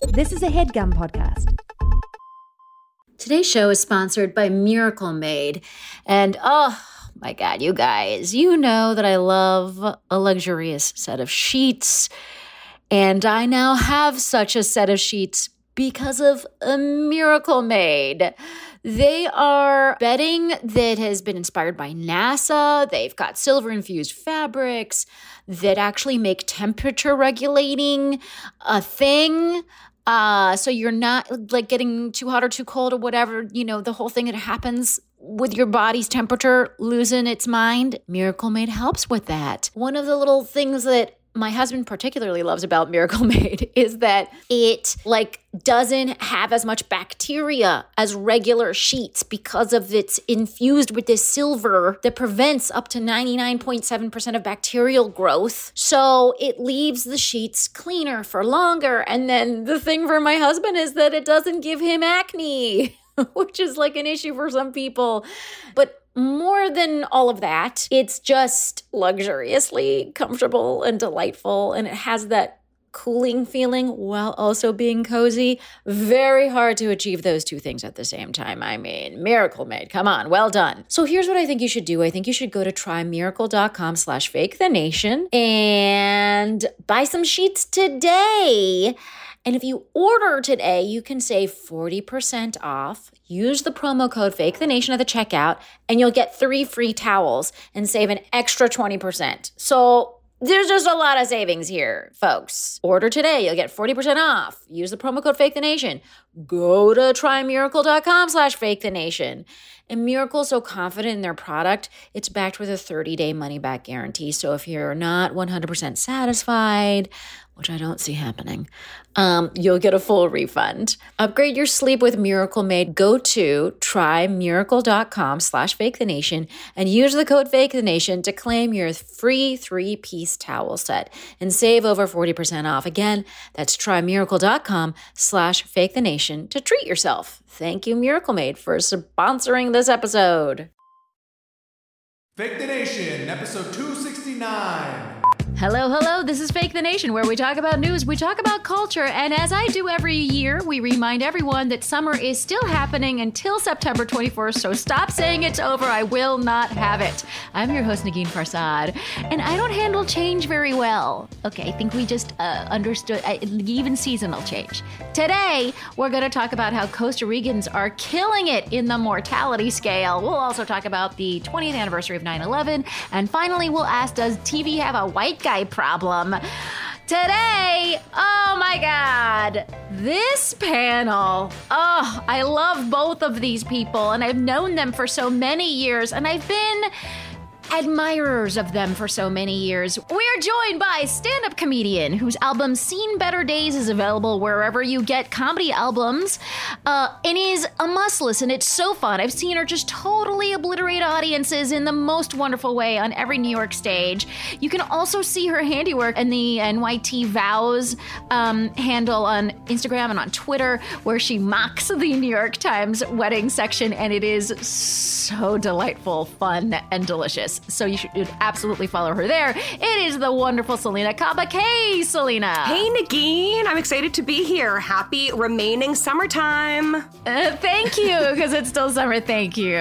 This is a HeadGum podcast. Today's show is sponsored by Miracle Made. And oh my God, you guys, you know that I love a luxurious set of sheets. And I now have such a set of sheets because of a Miracle Made. They are bedding that has been inspired by NASA. They've got silver-infused fabrics that actually make temperature regulating a thing. So you're not like getting too hot or too cold or whatever, you know, the whole thing that happens with your body's temperature losing its mind. Miracle Made helps with that. One of the little things that my husband particularly loves about Miracle Made is that it doesn't have as much bacteria as regular sheets because of it's infused with this silver that prevents up to 99.7% of bacterial growth. So it leaves the sheets cleaner for longer. And then the thing for my husband is that it doesn't give him acne, which is like an issue for some people. But more than all of that, it's just luxuriously comfortable and delightful, and it has that cooling feeling while also being cozy. Very hard to achieve those two things at the same time. I mean, Miracle Made, come on, well done. So here's what I think you should do. I think you should go to trymiracle.com/fakethenation and buy some sheets today. And if you order today, you can save 40% off. Use the promo code FAKETHENATION at the checkout, and you'll get 3 free towels and save an extra 20%. So there's just a lot of savings here, folks. Order today. You'll get 40% off. Use the promo code FAKETHENATION. Go to trymiracle.com/FakeTheNation. And Miracle is so confident in their product, it's backed with a 30-day money-back guarantee. So if you're not 100% satisfied, which I don't see happening, you'll get a full refund. Upgrade your sleep with Miracle Made. Go to trymiracle.com/FakeTheNation and use the code FakeTheNation to claim your free 3-piece towel set and save over 40% off. Again, that's trymiracle.com/FakeTheNation to treat yourself. Thank you, Miracle Made, for sponsoring this episode. Fake the Nation, episode 269. Hello, this is Fake the Nation, where we talk about news, we talk about culture, and as I do every year, we remind everyone that summer is still happening until September 21st, so stop saying it's over. I will not have it. I'm your host, Negin Farsad, and I don't handle change very well. Okay, I think we just understood, even seasonal change. Today, we're going to talk about how Costa Ricans are killing it in the mortality scale. We'll also talk about the 20th anniversary of 9/11, and finally, we'll ask, does TV have a white guy problem? Today, oh my God, this panel, I love both of these people, and I've known them for so many years, and I've been admirers of them for so many years. We're joined by stand-up comedian whose album Seen Better Days is available wherever you get comedy albums, and is a must listen. It's so fun. I've seen her just totally obliterate audiences in the most wonderful way on every New York stage. You can also see her handiwork in the NYT Vows handle on Instagram and on Twitter, where she mocks the New York Times wedding section, and it is so delightful, fun, and delicious. So you should absolutely follow her there. It is the wonderful Selena Kaba. Hey, Selena. Hey, Negin. I'm excited to be here. Happy remaining summertime. Thank you, because it's still summer. Thank you.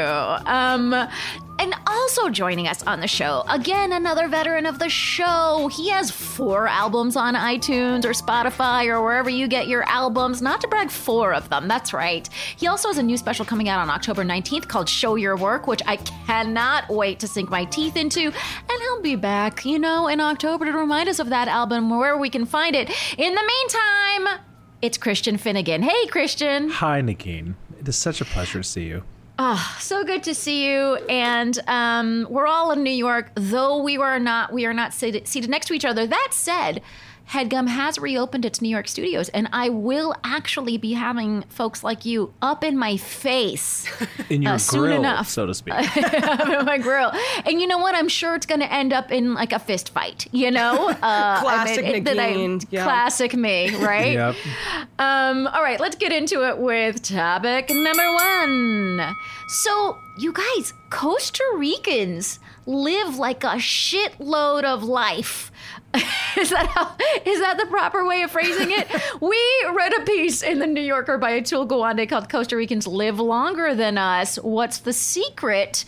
And also joining us on the show, again, another veteran of the show. He has 4 albums on iTunes or Spotify or wherever you get your albums. Not to brag, 4 of them. That's right. He also has a new special coming out on October 19th called Show Your Work, which I cannot wait to sink my teeth into. And he'll be back, in October to remind us of that album, where we can find it. In the meantime, it's Christian Finnegan. Hey, Christian. Hi, Negin. It is such a pleasure to see you. Oh, so good to see you. And we're all in New York, though we are not seated next to each other. That said, HeadGum has reopened its New York studios, and I will actually be having folks like you up in my face in your soon grill, enough. So to speak. Up in my grill. And you know what? I'm sure it's going to end up in like a fist fight, Classic Negin. Classic me, right? Yep. All right, let's get into it with topic number 1. So, you guys, Costa Ricans live like a shitload of life. Is that the proper way of phrasing it? We read a piece in the New Yorker by Atul Gawande called Costa Ricans Live Longer Than Us. What's the secret?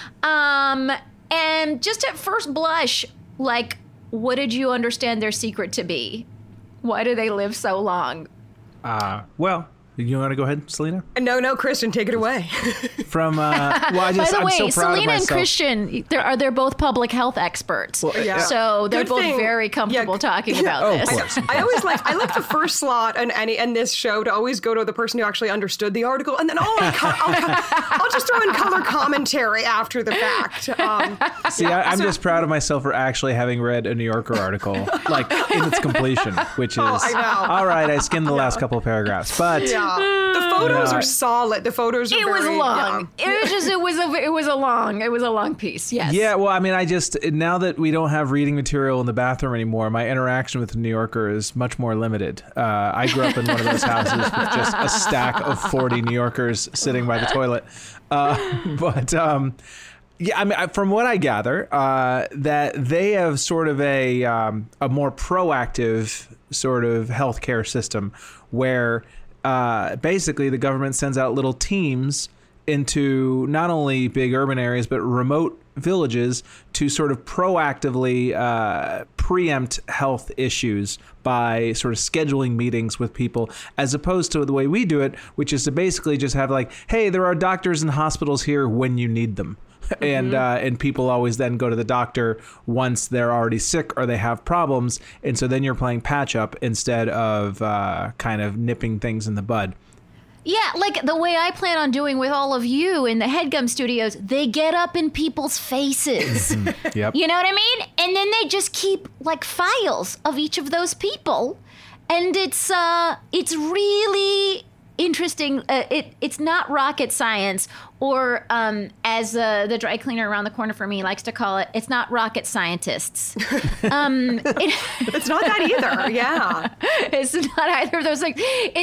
And just at first blush, like, what did you understand their secret to be? Why do they live so long? Well, you want to go ahead, Selena? No, Christian, take it away. From By the I'm way, so proud Selena of and myself. Christian, they're both public health experts. Yeah. So they're Good both thing. very comfortable talking about Oh, this. of course. I like the first slot in this show to always go to the person who actually understood the article, and then I'll just throw in color commentary after the fact. See, I'm just proud of myself for actually having read a New Yorker article, like in its completion, which is I know. all right. I skimmed the last couple of paragraphs, but The photos are solid. The photos are It was very, long. yeah. It was a long piece. Yes. yeah. Well, I mean, now that we don't have reading material in the bathroom anymore, my interaction with the New Yorker is much more limited. I grew up in one of those houses with just a stack of 40 New Yorkers sitting by the toilet, yeah, I mean, from what I gather, that they have sort of a more proactive sort of healthcare system where basically the government sends out little teams into not only big urban areas but remote villages to sort of proactively preempt health issues by sort of scheduling meetings with people, as opposed to the way we do it, which is to basically just have like, hey, there are doctors and hospitals here when you need them. And people always then go to the doctor once they're already sick or they have problems. And so then you're playing patch up instead of kind of nipping things in the bud. Yeah, like the way I plan on doing with all of you in the HeadGum studios, they get up in people's faces. Yep. You know what I mean? And then they just keep like files of each of those people. And it's really interesting. It's not rocket science, or as the dry cleaner around the corner for me likes to call it, it's not rocket scientists. It's not that either. Yeah. It's not either of those things.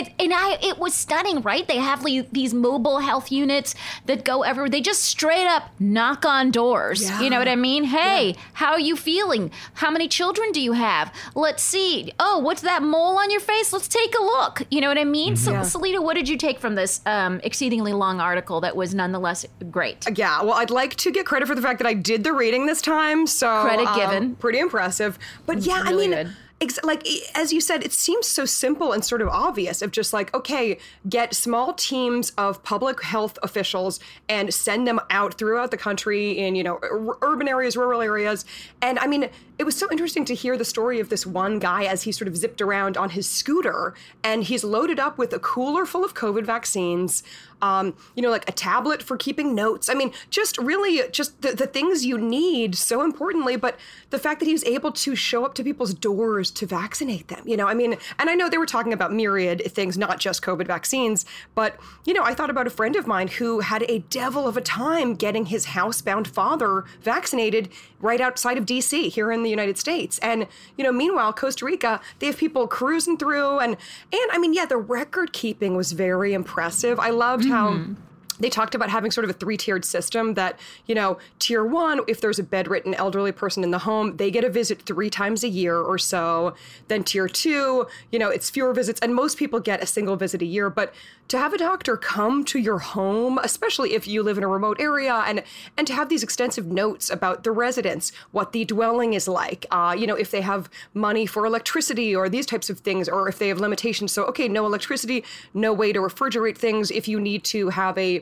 It was stunning, right? They have these mobile health units that go everywhere. They just straight up knock on doors. Yeah. You know what I mean? Hey, how are you feeling? How many children do you have? Let's see. Oh, what's that mole on your face? Let's take a look. You know what I mean? So, Selena, what did you take from this exceedingly long article that was nonetheless great? Yeah, well, I'd like to get credit for the fact that I did the reading this time. So Credit given. Pretty impressive. But yeah, Really I mean, good. like as you said, it seems so simple and sort of obvious of just like, okay, get small teams of public health officials and send them out throughout the country in, urban areas, rural areas. And I mean, it was so interesting to hear the story of this one guy as he sort of zipped around on his scooter, and he's loaded up with a cooler full of COVID vaccines, like a tablet for keeping notes. I mean, just really just the things you need so importantly, but the fact that he was able to show up to people's doors to vaccinate them, I mean, and I know they were talking about myriad things, not just COVID vaccines, but, I thought about a friend of mine who had a devil of a time getting his housebound father vaccinated right outside of DC here in the United States. And, meanwhile, Costa Rica, they have people cruising through and I mean, yeah, the record keeping was very impressive. I loved how they talked about having sort of a 3-tiered system that, tier 1, if there's a bedridden elderly person in the home, they get a visit 3 times a year or so. Then tier 2, it's fewer visits, and most people get a single visit a year. But to have a doctor come to your home, especially if you live in a remote area, and to have these extensive notes about the residents, what the dwelling is like, if they have money for electricity or these types of things, or if they have limitations. So, okay, no electricity, no way to refrigerate things. If you need to have a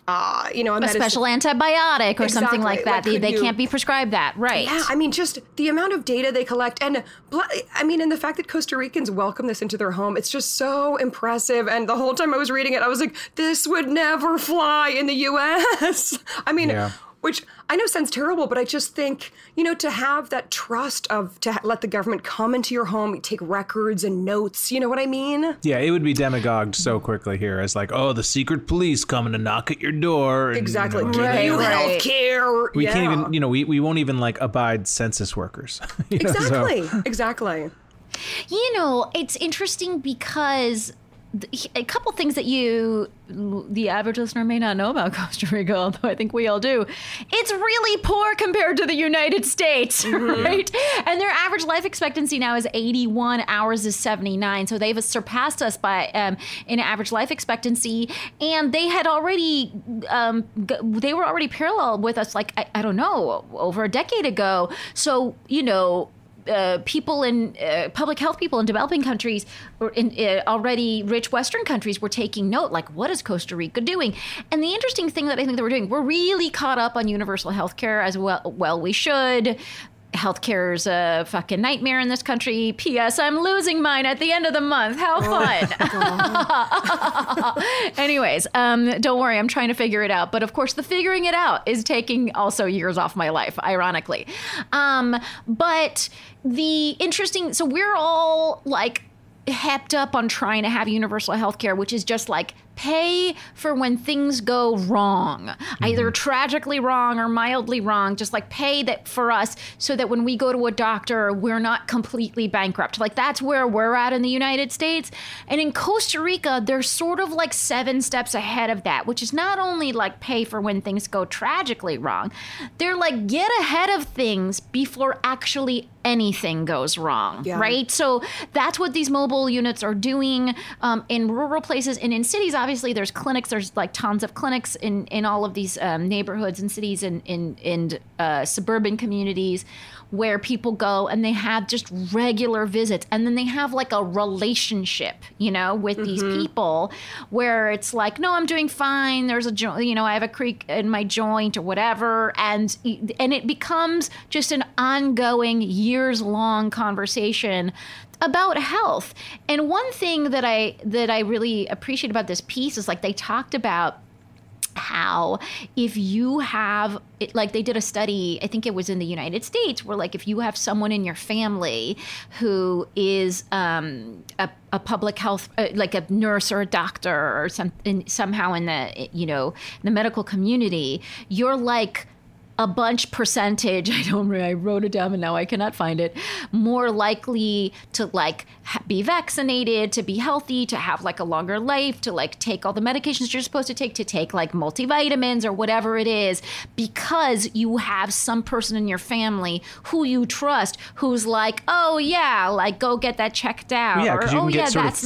special antibiotic or something like that. Like, they can't be prescribed that, right? Yeah, I mean, just the amount of data they collect, and and the fact that Costa Ricans welcome this into their home, it's just so impressive. And the whole time I was reading it, I was like, this would never fly in the U.S. I mean, which I know sounds terrible, but I just think, to have that trust to let the government come into your home, take records and notes, you know what I mean? Yeah, it would be demagogued so quickly here as like, oh, the secret police coming to knock at your door. And, Exactly. Right, Give you right. health care. We can't even, we won't even like abide census workers. Exactly. Exactly. It's interesting because a couple things that the average listener may not know about Costa Rica, although I think we all do. It's really poor compared to the United States, right? And their average life expectancy now is 81. Ours is 79. So they've surpassed us by in average life expectancy. And they had already, they were already parallel with us, like, I don't know, over a decade ago. So, people in public health people in developing countries or in already rich Western countries were taking note, like, what is Costa Rica doing? And the interesting thing that I think that we're doing, we're really caught up on universal health care as well. Well, we should. Healthcare is a fucking nightmare in this country. P.S. I'm losing mine at the end of the month. How fun. Anyways, don't worry. I'm trying to figure it out. But of course, the figuring it out is taking also years off my life, ironically. But the interesting, so we're all like hepped up on trying to have universal healthcare, which is just like pay for when things go wrong, either tragically wrong or mildly wrong, just like pay that for us so that when we go to a doctor, we're not completely bankrupt. Like that's where we're at in the United States. And in Costa Rica, they're sort of like 7 steps ahead of that, which is not only like pay for when things go tragically wrong, they're like get ahead of things before actually anything goes wrong, right? So that's what these mobile units are doing in rural places and in cities. Obviously, there's clinics. There's like tons of clinics in all of these neighborhoods and cities and in suburban communities where people go and they have just regular visits. And then they have like a relationship, with these people where it's like, no, I'm doing fine. There's a, I have a creak in my joint or whatever. And it becomes just an ongoing years-long conversation about health. And one thing that I really appreciate about this piece is like they talked about how if you have, like they did a study, I think it was in the United States, where like if you have someone in your family who is a public health, like a nurse or a doctor or somehow in the, the medical community, you're like a bunch percentage, I wrote it down and now I cannot find it, more likely to like be vaccinated, to be healthy, to have like a longer life, to like take all the medications you're supposed to take like multivitamins or whatever it is, because you have some person in your family who you trust, who's like, oh yeah, like go get that checked out. Yeah, because you can get sort of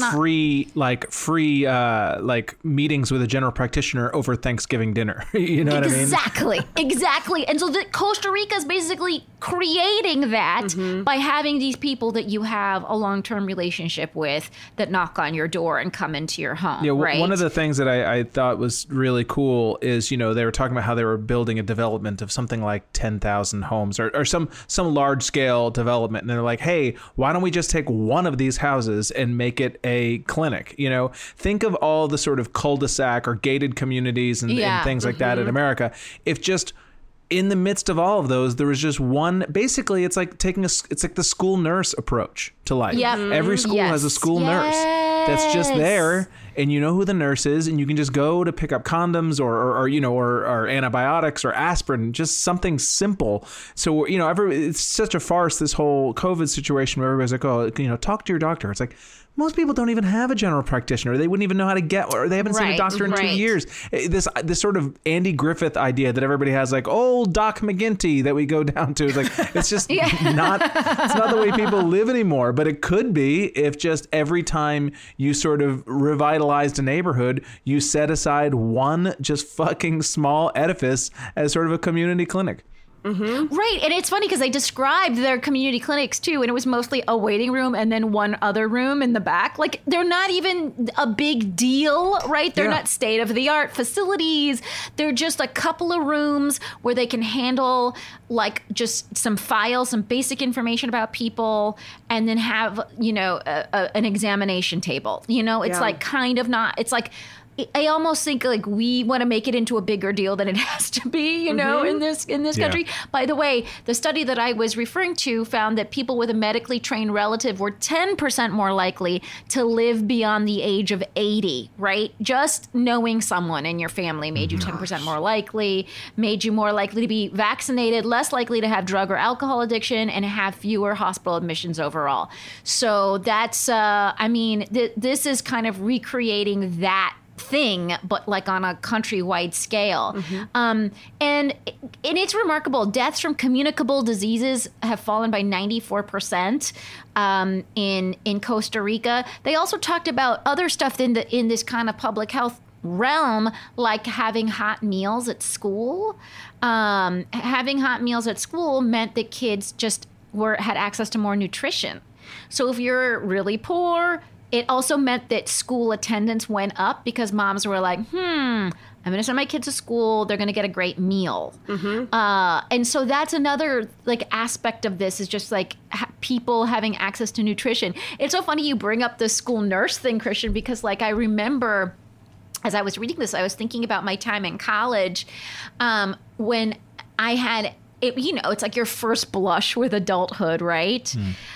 free meetings with a general practitioner over Thanksgiving dinner. You know what I mean? Exactly. And so Costa Rica is basically creating that by having these people that you have a long-term relationship with that knock on your door and come into your home. Yeah, right? One of the things that I thought was really cool is, they were talking about how they were building a development of something like 10,000 homes or some large-scale development. And they're like, hey, why don't we just take one of these houses and make it a clinic? Think of all the sort of cul-de-sac or gated communities and things like that in America. If just in the midst of all of those, there was just one. Basically, it's like it's like the school nurse approach to life. Yep. Every school has a school nurse that's just there, and you know who the nurse is, and you can just go to pick up condoms or antibiotics or aspirin, just something simple. So it's such a farce, this whole COVID situation where everybody's like, oh, talk to your doctor. It's like, most people don't even have a general practitioner. They wouldn't even know how to get, or they haven't seen a doctor in 2 years. This sort of Andy Griffith idea that everybody has, like, old Doc McGinty that we go down to. It's like, it's just not the way people live anymore. But it could be if just every time you sort of revitalized a neighborhood, you set aside one just fucking small edifice as sort of a community clinic. Right. And it's funny because they described their community clinics too, and it was mostly a waiting room and then one other room in the back. Like they're not even a big deal, right? They're not state of the art facilities. They're just a couple of rooms where they can handle like just some files, some basic information about people, and then have, an examination table. It's like kind of not, it's like I almost think like we want to make it into a bigger deal than it has to be, you know, in this country. By the way, the study that I was referring to found that people with a medically trained relative were 10% more likely to live beyond the age of 80, right? Just knowing someone in your family made you 10% more likely, made you more likely to be vaccinated, less likely to have drug or alcohol addiction, and have fewer hospital admissions overall. So that's, this is kind of recreating that thing, but like on a countrywide scale. And it's remarkable. Deaths from communicable diseases have fallen by 94% in Costa Rica. They also talked about other stuff in this kind of public health realm, like having hot meals at school. Having hot meals at school meant that kids just had access to more nutrition. So if you're really poor, it also meant that school attendance went up because moms were like, I'm going to send my kids to school. They're going to get a great meal. And so that's another like aspect of this is just like people having access to nutrition. It's so funny you bring up the school nurse thing, Christian, because like I remember as I was reading this, I was thinking about my time in college when I had, it's like your first blush with adulthood, right?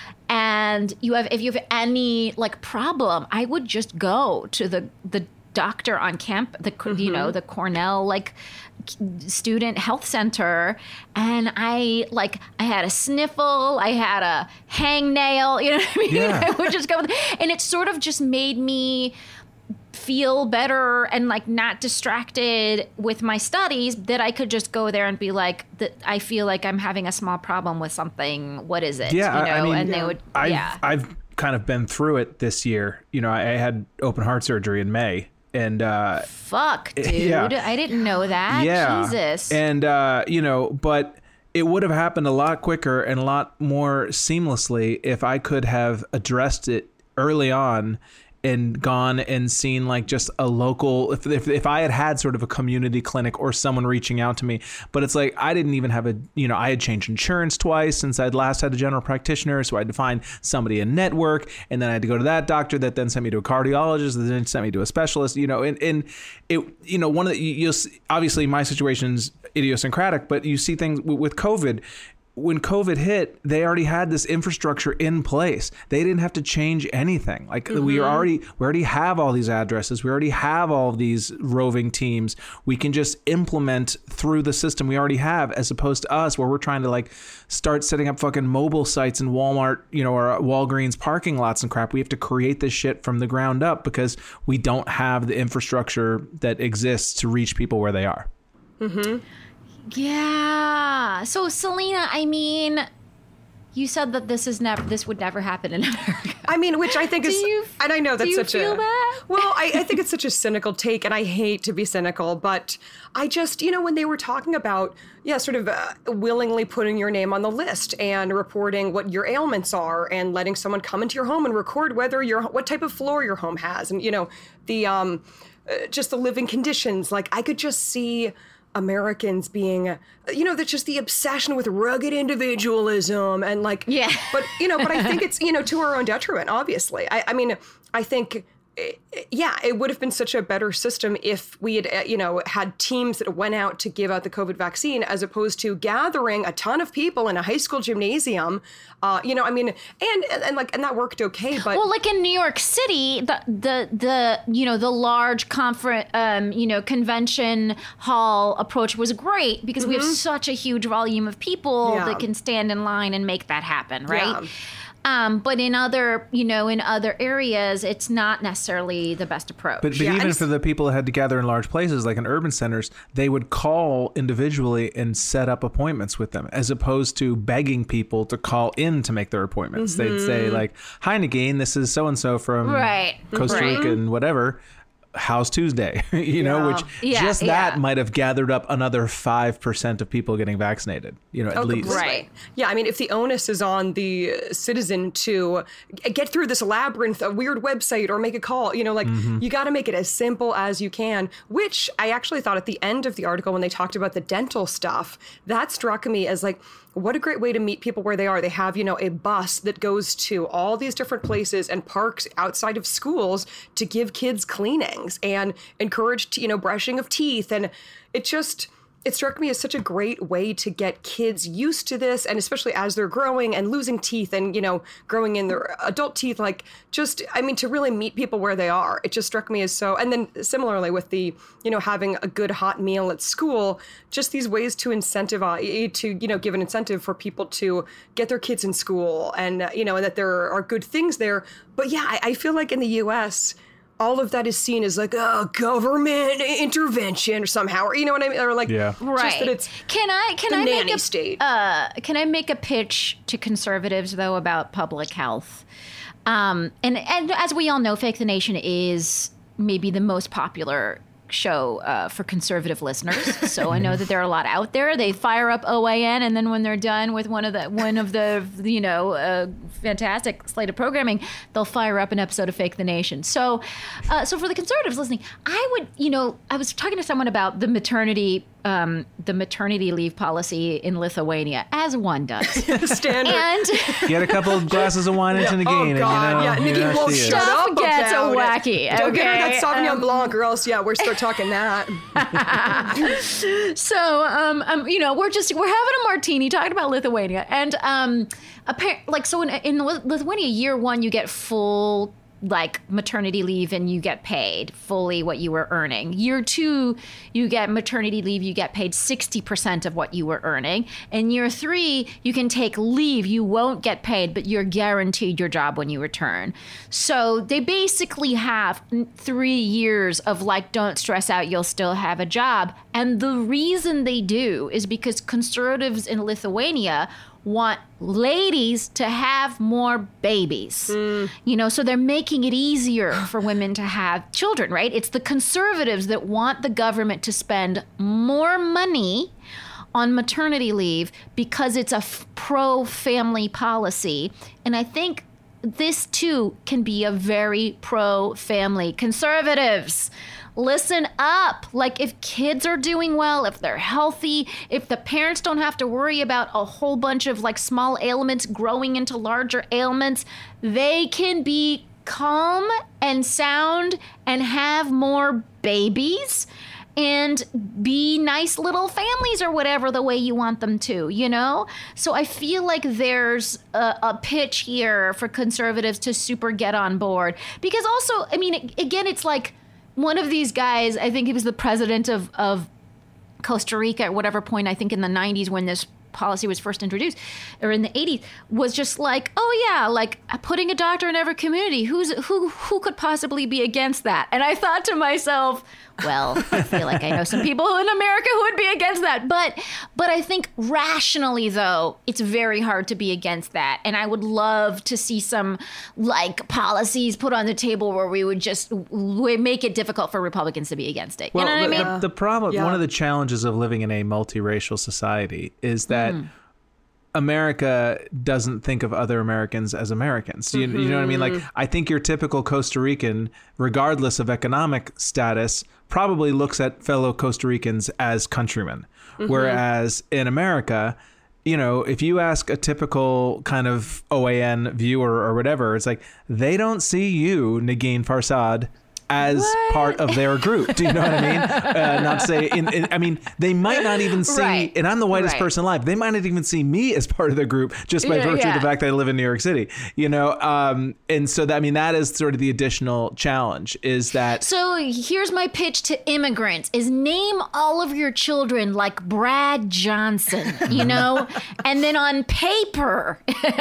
And if you have any like problem, I would just go to the doctor on camp, the Cornell like student health center, and I had a sniffle, I had a hangnail, you know what I mean? Yeah. I would just go, and it sort of just made me feel better and like not distracted with my studies, that I could just go there and be like, I feel like I'm having a small problem with something. What is it? Yeah, you know? I mean, I've kind of been through it this year. You know, I had open heart surgery in May, and fuck, dude, yeah. I didn't know that. Yeah, Jesus, and but it would have happened a lot quicker and a lot more seamlessly if I could have addressed it early on and gone and seen like just a local, if I had sort of a community clinic or someone reaching out to me. But it's like I didn't even have I had changed insurance twice since I'd last had a general practitioner, so I had to find somebody in network, and then I had to go to that doctor that then sent me to a cardiologist, that then sent me to a specialist, and it, one of the, you'll see, obviously my situation's idiosyncratic, but you see things with COVID. When COVID hit, they already had this infrastructure in place. They didn't have to change anything. Like we already have all these addresses. We already have all of these roving teams. We can just implement through the system we already have, as opposed to us where we're trying to like start setting up fucking mobile sites in Walmart, or Walgreens parking lots and crap. We have to create this shit from the ground up because we don't have the infrastructure that exists to reach people where they are. Yeah. So Selena, I mean, you said that this would never happen in America. I mean, which I think and I know that's such feel that? Well, I think it's such a cynical take, and I hate to be cynical, but I just, when they were talking about, sort of willingly putting your name on the list and reporting what your ailments are and letting someone come into your home and record what type of floor your home has, and, the just the living conditions, like I could just see Americans being, that's just the obsession with rugged individualism and like, but I think it's, to our own detriment, obviously. I mean, I think, it would have been such a better system if we had, had teams that went out to give out the COVID vaccine, as opposed to gathering a ton of people in a high school gymnasium. I mean, and that worked okay, but well, like in New York City, the large conference, convention hall approach was great because we have such a huge volume of people that can stand in line and make that happen, right? Yeah. But in other areas, it's not necessarily the best approach. But even for the people that had to gather in large places, like in urban centers, they would call individually and set up appointments with them, as opposed to begging people to call in to make their appointments. They'd say like, "Hi, Nagin, this is so-and-so from Costa Rica and whatever. How's Tuesday?" Which that might have gathered up another 5% of people getting vaccinated, at least. Right. Yeah. I mean, if the onus is on the citizen to get through this labyrinth, a weird website, or make a call, you got to make it as simple as you can, which I actually thought at the end of the article, when they talked about the dental stuff, that struck me as like, what a great way to meet people where they are. They have, a bus that goes to all these different places and parks outside of schools to give kids cleanings and encourage, brushing of teeth. And it struck me as such a great way to get kids used to this, and especially as they're growing and losing teeth and, growing in their adult teeth, to really meet people where they are. It just struck me as so, and then similarly with the, having a good hot meal at school, just these ways to incentivize, to, give an incentive for people to get their kids in school and, and that there are good things there. But yeah, I feel like in the U.S., all of that is seen as like, government intervention or somehow, or you know what I mean? Or like, right. Just that it's can I nanny state. Can I make a pitch to conservatives though about public health? And as we all know, Fake the Nation is maybe the most popular show for conservative listeners. So I know that there are a lot out there. They fire up OAN, and then when they're done with one of the fantastic slate of programming, they'll fire up an episode of Fake the Nation. So for the conservatives listening, I would, I was talking to someone about the maternity leave policy in Lithuania, as one does. Standard. And Get a couple of glasses of wine into Nagin. Oh God, Nikki won't shut up stuff gets about wacky. it. Don't get her Okay? that Sauvignon Blanc, or else, we're start talking that. So, we're having a martini talking about Lithuania, and so in Lithuania, year one, you get full maternity leave and you get paid fully what you were earning. Year two, you get maternity leave, you get paid 60% of what you were earning. And year three, you can take leave, you won't get paid, but you're guaranteed your job when you return. So they basically have 3 years of don't stress out, you'll still have a job. And the reason they do is because conservatives in Lithuania want ladies to have more babies, so they're making it easier for women to have children, right? It's the conservatives that want the government to spend more money on maternity leave because it's a pro-family policy. And I think this too can be a very pro-family. Conservatives, listen up. If kids are doing well, if they're healthy, if the parents don't have to worry about a whole bunch of small ailments growing into larger ailments, they can be calm and sound and have more babies and be nice little families or whatever the way you want them to, So I feel like there's a pitch here for conservatives to super get on board. Because also, again, it's one of these guys, I think he was the president of Costa Rica at whatever point, I think in the 90s when this policy was first introduced, or in the 80s, was just putting a doctor in every community. Who could possibly be against that? And I thought to myself, well, I feel like I know some people in America who would be against that. But I think rationally, though, it's very hard to be against that. And I would love to see some policies put on the table where we would just make it difficult for Republicans to be against it. You know what I mean? The problem, one of the challenges of living in a multiracial society is that America doesn't think of other Americans as Americans. You know what I mean? I think your typical Costa Rican, regardless of economic status, probably looks at fellow Costa Ricans as countrymen. Whereas in America, if you ask a typical kind of OAN viewer or whatever, it's they don't see you, Nagin Farsad, as part of their group. Do you know what I mean? Not say, they might not even see, and I'm the whitest person alive, they might not even see me as part of the group just by virtue of the fact that I live in New York City, And so that is sort of the additional challenge is that. So here's my pitch to immigrants is name all of your children like Brad Johnson, and then on paper,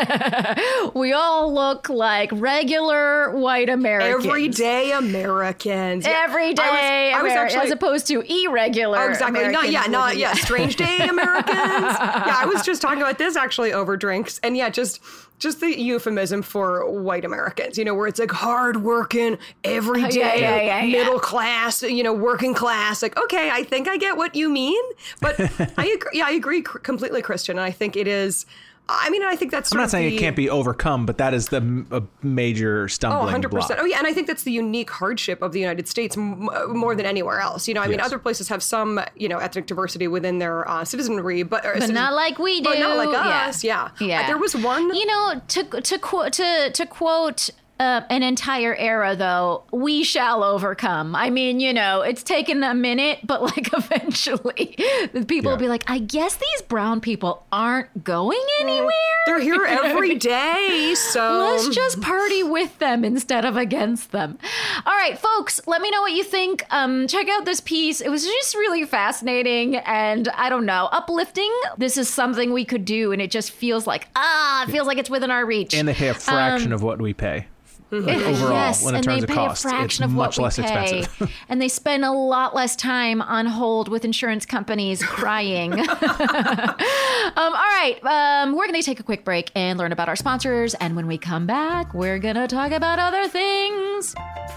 we all look like regular white Americans. Everyday Americans. Every day, I was actually, as opposed to irregular. Oh, exactly. Americans. Strange day Americans. I was just talking about this actually over drinks, and just the euphemism for white Americans. Where it's hardworking, everyday, middle class. Working class. Okay, I think I get what you mean, but I agree completely, Christian. And I think it is. I mean, I think that's I'm not saying it can't be overcome, but that is a major stumbling 100%. block. Oh, yeah. And I think that's the unique hardship of the United States more than anywhere else. You know, I mean, other places have some, ethnic diversity within their citizenry, but not like we do. But not like us. Yeah. There was one. To quote an entire era, though, we shall overcome. I mean, it's taken a minute, but like eventually people will be like, I guess these brown people aren't going anywhere. They're here every day, so let's just party with them instead of against them. All right, folks, let me know what you think. Check out this piece. It was just really fascinating and, I don't know, uplifting. This is something we could do, and it just feels like, it's within our reach. And they pay a fraction of what we pay. Like overall, when in terms of cost, it's much less expensive. And they spend a lot less time on hold with insurance companies crying. All right, we're going to take a quick break and learn about our sponsors. And when we come back, we're going to talk about other things.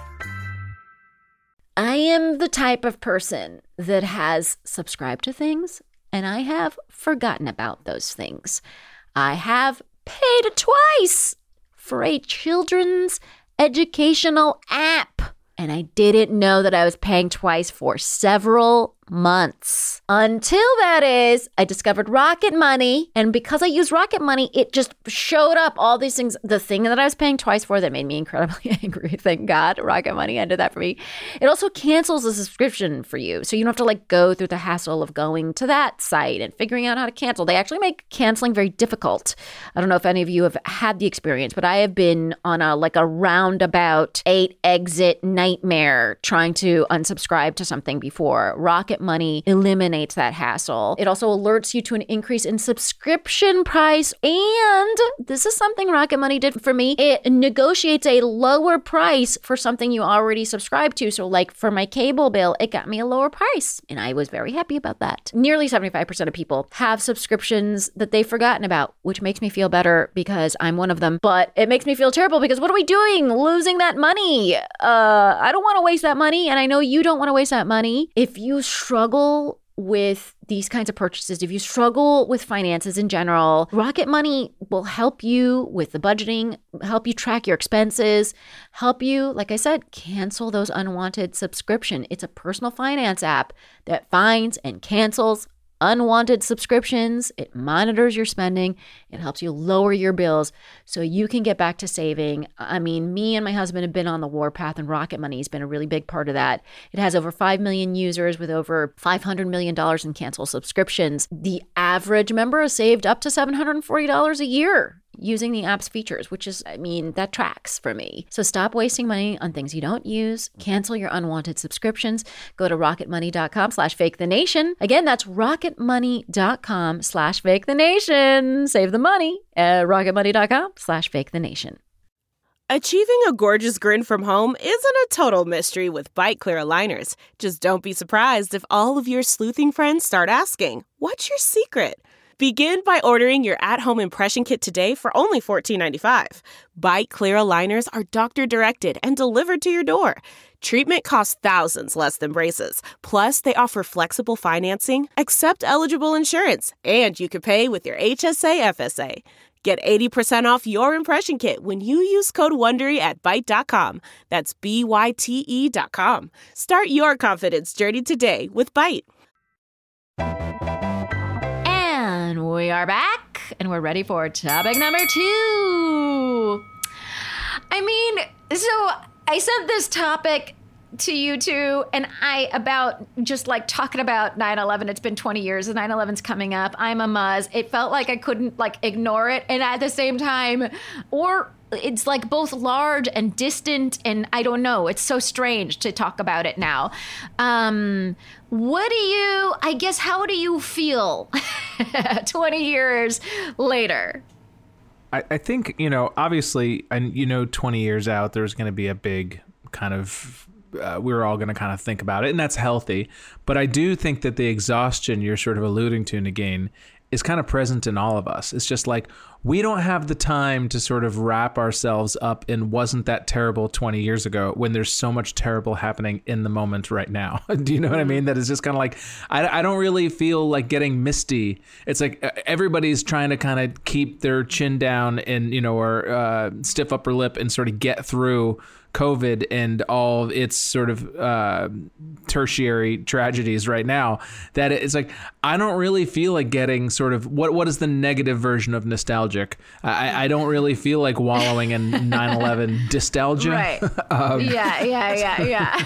I am the type of person that has subscribed to things, and I have forgotten about those things. I have paid twice for a children's educational app. And I didn't know that I was paying twice for several months. Until that is, I discovered Rocket Money. And because I use Rocket Money, it just showed up all these things. The thing that I was paying twice for that made me incredibly angry. Thank God Rocket Money ended that for me. It also cancels the subscription for you. So you don't have to go through the hassle of going to that site and figuring out how to cancel. They actually make canceling very difficult. I don't know if any of you have had the experience, but I have been on a roundabout 8-exit nightmare trying to unsubscribe to something before. Rocket Money eliminates that hassle. It also alerts you to an increase in subscription price. And this is something Rocket Money did for me. It negotiates a lower price for something you already subscribe to. So for my cable bill, it got me a lower price. And I was very happy about that. Nearly 75% of people have subscriptions that they've forgotten about, which makes me feel better because I'm one of them. But it makes me feel terrible because what are we doing? Losing that money. I don't want to waste that money. And I know you don't want to waste that money. If you struggle with these kinds of purchases, if you struggle with finances in general, Rocket Money will help you with the budgeting, help you track your expenses, help you, like I said, cancel those unwanted subscriptions. It's a personal finance app that finds and cancels unwanted subscriptions. It monitors your spending. It helps you lower your bills so you can get back to saving. I mean, me and my husband have been on the warpath, and Rocket Money has been a really big part of that. It has over 5 million users with over $500 million in canceled subscriptions. The average member has saved up to $740 a year using the app's features, which is, that tracks for me. So stop wasting money on things you don't use. Cancel your unwanted subscriptions. Go to rocketmoney.com/fakethenation. Again, that's rocketmoney.com/fakethenation. Save the money at rocketmoney.com/fakethenation. Achieving a gorgeous grin from home isn't a total mystery with Byte Clear aligners. Just don't be surprised if all of your sleuthing friends start asking, "What's your secret?" Begin by ordering your at-home impression kit today for only $14.95. Byte Clear aligners are doctor-directed and delivered to your door. Treatment costs thousands less than braces. Plus, they offer flexible financing, accept eligible insurance, and you can pay with your HSA FSA. Get 80% off your impression kit when you use code WONDERY at Byte.com. That's BYTE.com. Start your confidence journey today with Byte. And we are back, and we're ready for topic number 2. So I sent this topic to you two, and about just talking about 9/11. It's been 20 years, and 9/11's coming up. I'm a Muzz. It felt like I couldn't ignore it, and at the same time, it's both large and distant, and I don't know. It's so strange to talk about it now. How do you feel 20 years later? I think, obviously, and 20 years out, there's going to be a big kind of, we're all going to kind of think about it, and that's healthy. But I do think that the exhaustion you're sort of alluding to, Nagin, is kind of present in all of us. It's just like, we don't have the time to sort of wrap ourselves up in wasn't that terrible 20 years ago when there's so much terrible happening in the moment right now. Do you know what I mean? That is just kind of like, I don't really feel like getting misty. It's like everybody's trying to kind of keep their chin down and, or stiff upper lip and sort of get through COVID and all its sort of tertiary tragedies right now, that it's like, I don't really feel like getting sort of what is the negative version of nostalgic. I don't really feel like wallowing in 9/11 nostalgia. Right. Yeah.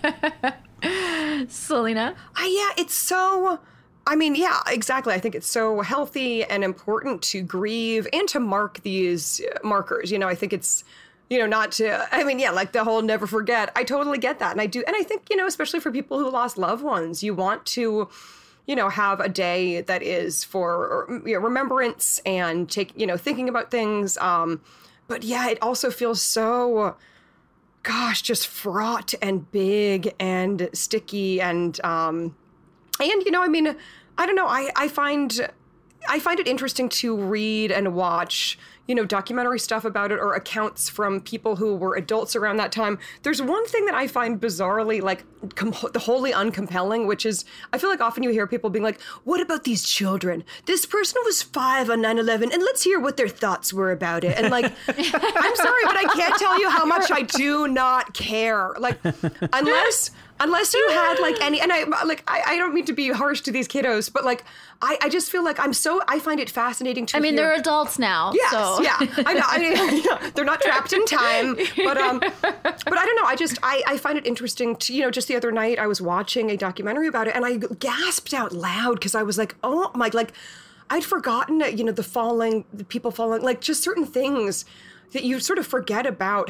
Selena? It's so... I mean, yeah, exactly. I think it's so healthy and important to grieve and to mark these markers. I think it's... not to, like the whole never forget. I totally get that. And I do. And I think, especially for people who lost loved ones, you want to, have a day that is for remembrance and thinking about things. But yeah, it also feels so, just fraught and big and sticky. And I don't know. I find it interesting to read and watch documentary stuff about it or accounts from people who were adults around that time. There's one thing that I find bizarrely wholly uncompelling, which is I feel like often you hear people being like, what about these children? This person was 5 on 9/11 and let's hear what their thoughts were about it. And I'm sorry, but I can't tell you how much I do not care. Unless you had any, and I don't mean to be harsh to these kiddos, but I just feel like I find it fascinating to hear. They're adults now. Yes, so. yeah, I know. They're not trapped in time, but I don't know. I find it interesting to, just the other night I was watching a documentary about it and I gasped out loud because I was like, oh my, I'd forgotten, the people falling, just certain things that you sort of forget about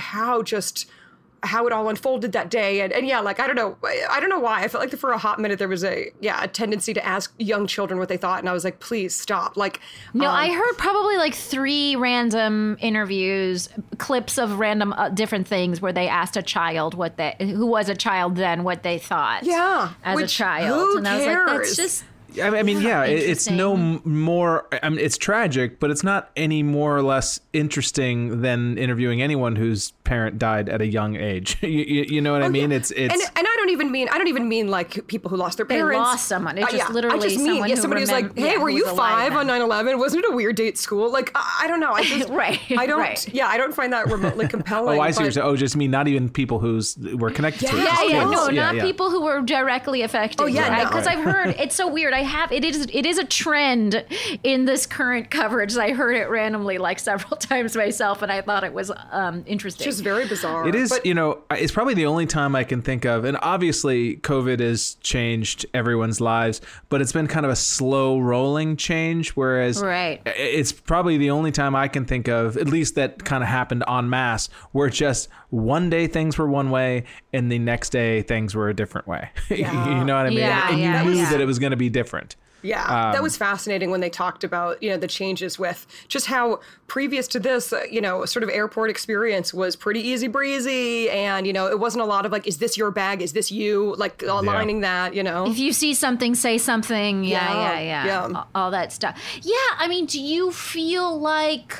how it all unfolded that day. And yeah, I don't know why. I felt like for a hot minute there was a tendency to ask young children what they thought. And I was like, please stop. No, I heard probably 3 random interviews, clips of random different things where they asked a child who was a child then, what they thought as a child. Who cares? I was like, that's just... it's no more. It's tragic, but it's not any more or less interesting than interviewing anyone whose parent died at a young age. You know what I mean? Yeah. It's and I don't even mean people who lost their parents. They lost someone. It's just literally somebody who's like, hey, were you 5 on 9/11? Wasn't it a weird day at school? I don't know. I just I don't. Right. Yeah, I don't find that remotely compelling. I see. Just mean not even people who were connected to it. Not people who were directly affected. Oh yeah, because I've heard it's so weird. It is a trend in this current coverage. I heard it randomly several times myself, and I thought it was interesting. It's just very bizarre. It is, it's probably the only time I can think of, and obviously COVID has changed everyone's lives, but it's been kind of a slow rolling change, whereas it's probably the only time I can think of, at least that kind of happened en masse, where just one day things were one way and the next day things were a different way. Yeah. You know what I mean? And you knew that it was going to be different. Yeah, that was fascinating when they talked about, the changes with just how previous to this, sort of airport experience was pretty easy breezy. And, it wasn't a lot of is this your bag? Is this you? Aligning that, If you see something, say something. Yeah. All that stuff. Yeah. Do you feel like,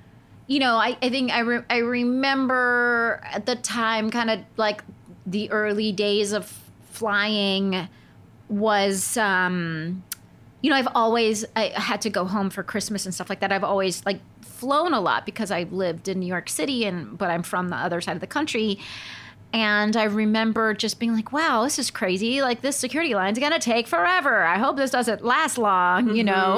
I think I remember at the time kind of the early days of flying was, I had to go home for Christmas and stuff like that. I've always flown a lot because I lived in New York City but I'm from the other side of the country. And I remember just being like, wow, this is crazy. This security line's going to take forever. I hope this doesn't last long,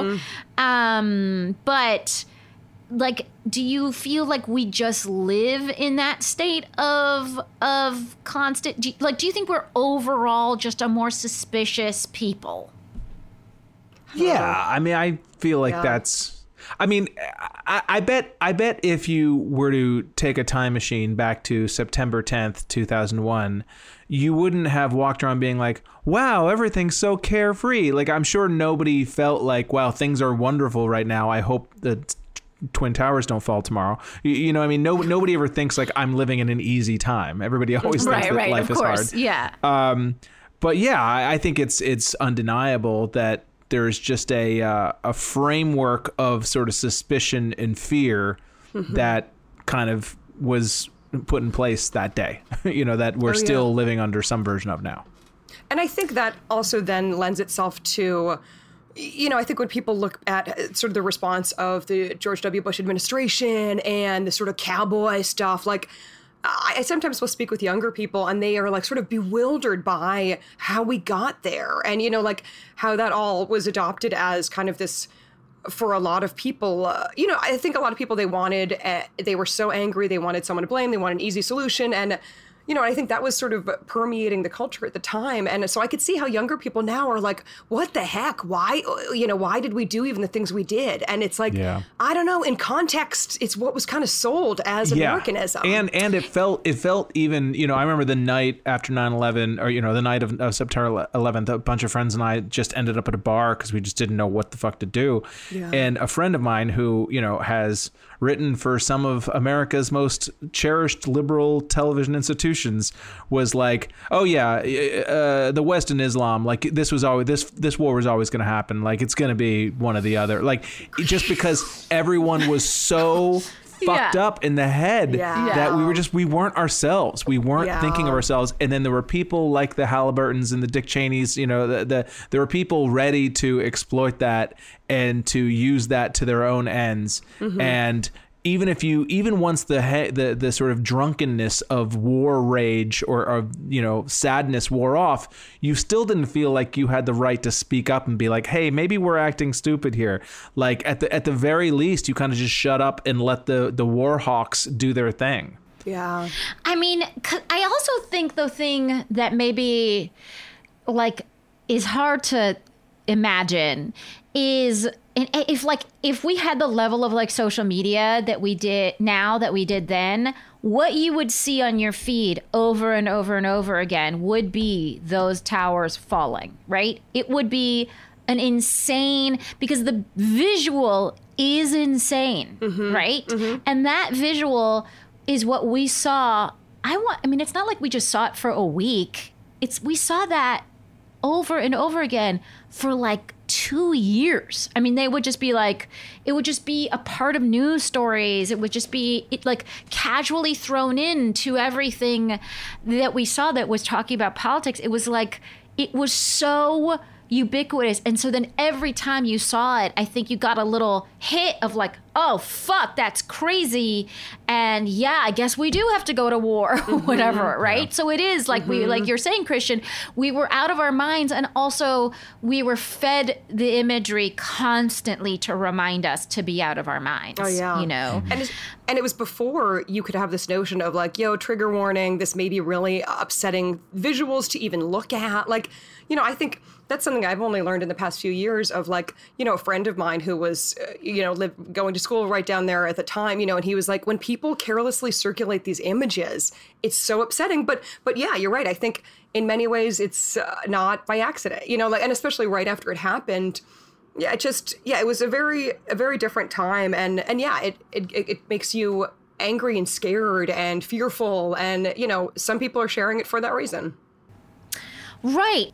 But do you feel like we just live in that state of constant, do you think we're overall just a more suspicious people? Yeah, I feel like that's. I bet if you were to take a time machine back to September 10th, 2001, you wouldn't have walked around being like, wow, everything's so carefree. I'm sure nobody felt like, wow, things are wonderful right now. I hope the Twin Towers don't fall tomorrow. Nobody ever thinks I'm living in an easy time. Everybody always thinks that life is hard. Yeah. But yeah, I think it's undeniable that there's just a framework of sort of suspicion and fear that kind of was put in place that day, that we're still living under some version of now. And I think that also then lends itself to, I think when people look at sort of the response of the George W. Bush administration and the sort of cowboy stuff, like I sometimes will speak with younger people and they are like sort of bewildered by how we got there. And, like how that all was adopted as kind of this, for a lot of people, I think a lot of people, they were so angry, they wanted someone to blame, they wanted an easy solution. And, I think that was sort of permeating the culture at the time. And so I could see how younger people now are like, what the heck? Why did we do even the things we did? And it's like, I don't know, in context, it's what was kind of sold as Americanism. And it felt even, I remember the night after 9/11 or, the night of September 11th, a bunch of friends and I just ended up at a bar because we just didn't know what the fuck to do. Yeah. And a friend of mine who, has written for some of America's most cherished liberal television institutions was like, oh yeah, the West and Islam, like this war was always going to happen. Like it's going to be one or the other. Like just because everyone was so fucked up in the head that we weren't ourselves. We weren't thinking of ourselves. And then there were people like the Halliburtons and the Dick Cheneys, there were people ready to exploit that and to use that to their own ends. And even once the sort of drunkenness of war rage or of sadness wore off, you still didn't feel like you had the right to speak up and be like, hey, maybe we're acting stupid here. Like at the very least, you kind of just shut up and let the war hawks do their thing. Yeah. I mean, I also think the thing that maybe like is hard to imagine is if we had the level of like social media that we did now that we did then, what you would see on your feed over and over and over again would be those towers falling, right? It would be an insane, because the visual is insane, right? And that visual is what we saw. It's not like we just saw it for a week. We saw that over and over again for like 2 years. I mean, they would just be like, it would just be a part of news stories. It would just be like casually thrown into everything that we saw that was talking about politics. It was like, it was so ubiquitous. And so then every time you saw it, I think you got a little hit of like, oh, fuck, that's crazy. And yeah, I guess we do have to go to war or whatever, right? So it is like like you're saying, Christian, we were out of our minds. And also we were fed the imagery constantly to remind us to be out of our minds. Oh, yeah. And it was before you could have this notion of like, trigger warning, this may be really upsetting visuals to even look at. Like, I think that's something I've only learned in the past few years of like, a friend of mine who was, going to school right down there at the time, and he was like, when people carelessly circulate these images, it's so upsetting. But yeah, you're right. I think in many ways it's not by accident, and especially right after it happened. Yeah, it was a very different time. And yeah, it makes you angry and scared and fearful. And, some people are sharing it for that reason. Right.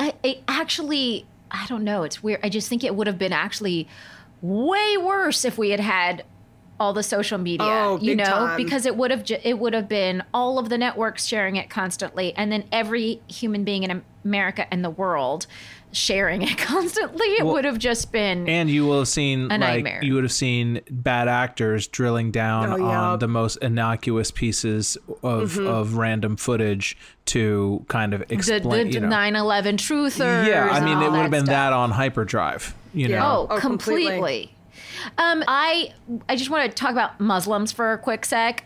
I don't know. It's weird. I just think it would have been actually way worse if we had all the social media, time. Because it would have been all of the networks sharing it constantly, and then every human being in America and the world sharing it constantly. It would have just been and you will have seen a nightmare. You would have seen bad actors drilling down on the most innocuous pieces of random footage to kind of explain the 9/11 truthers. Yeah, I mean, it would have been that on hyperdrive. Oh, completely. I just want to talk about Muslims for a quick sec.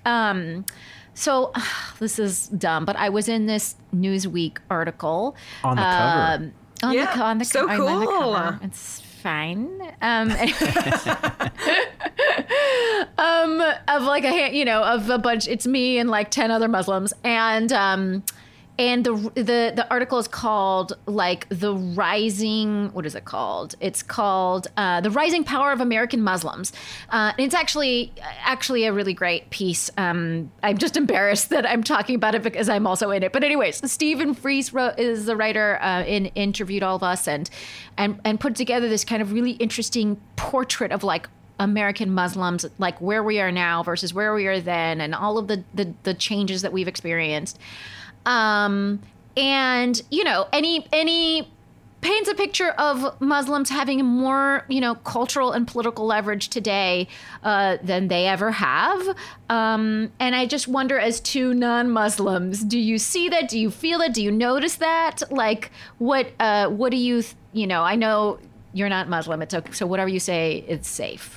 So this is dumb, but I was in this Newsweek article on the cover. On the so cool. I'm on the cover. It's fine. Of like of a bunch. It's me and like 10 other Muslims, and And the article is called like the rising, what is it called? It's called The Rising Power of American Muslims. And it's actually a really great piece. I'm just embarrassed that I'm talking about it because I'm also in it. But anyways, Stephen Fries is the writer, interviewed all of us and put together this kind of really interesting portrait of like American Muslims, like where we are now versus where we are then, and all of the changes that we've experienced. And, you know, any paints a picture of Muslims having more, you know, cultural and political leverage today than they ever have. And I just wonder, as two non-Muslims, do you see that? Do you feel that? Do you notice that? Like, what do you, you know, I know you're not Muslim. It's okay. So whatever you say, it's safe.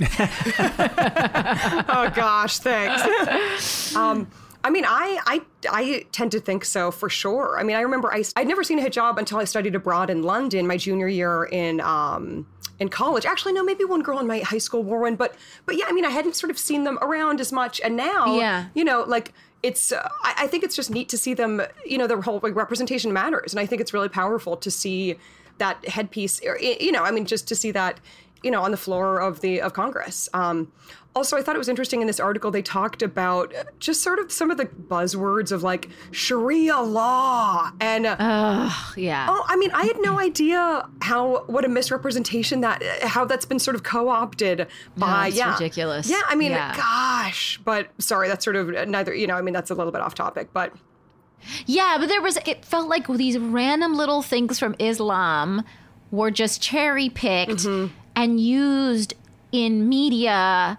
Oh, gosh, thanks. I mean, I tend to think so for sure. I mean, I remember I'd never seen a hijab until I studied abroad in London my junior year in college. Actually, no, maybe one girl in my high school wore one, but yeah, I mean, I hadn't sort of seen them around as much, and now, you know, like it's I think it's just neat to see them. You know, the whole like, representation matters, and I think it's really powerful to see that headpiece. You know, I mean, just to see that, you know, on the floor of Congress. Also, I thought it was interesting in this article, they talked about just sort of some of the buzzwords of like Sharia law and yeah. Oh, I mean, I had no idea what a misrepresentation how that's been sort of co-opted by it's ridiculous. Yeah, I mean, gosh, but sorry, that's sort of neither, you know, I mean, that's a little bit off topic, but yeah, but it felt like these random little things from Islam were just cherry picked and used in media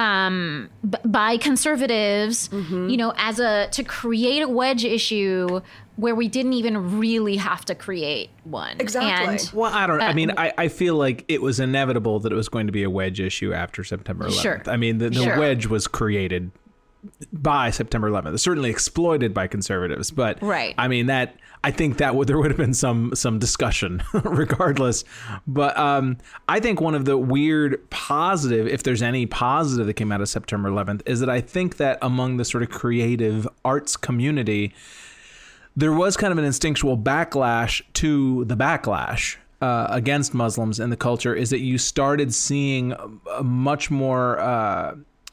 by conservatives, you know, to create a wedge issue where we didn't even really have to create one. Exactly. And, well, I don't know. I mean, I feel like it was inevitable that it was going to be a wedge issue after September 11th. Sure. I mean, the wedge was created by September 11th. It's certainly exploited by conservatives, but right. I mean, I think there would have been some discussion regardless. But I think one of the weird positive, if there's any positive that came out of September 11th, is that I think that among the sort of creative arts community, there was kind of an instinctual backlash to the backlash against Muslims in the culture, is that you started seeing a much more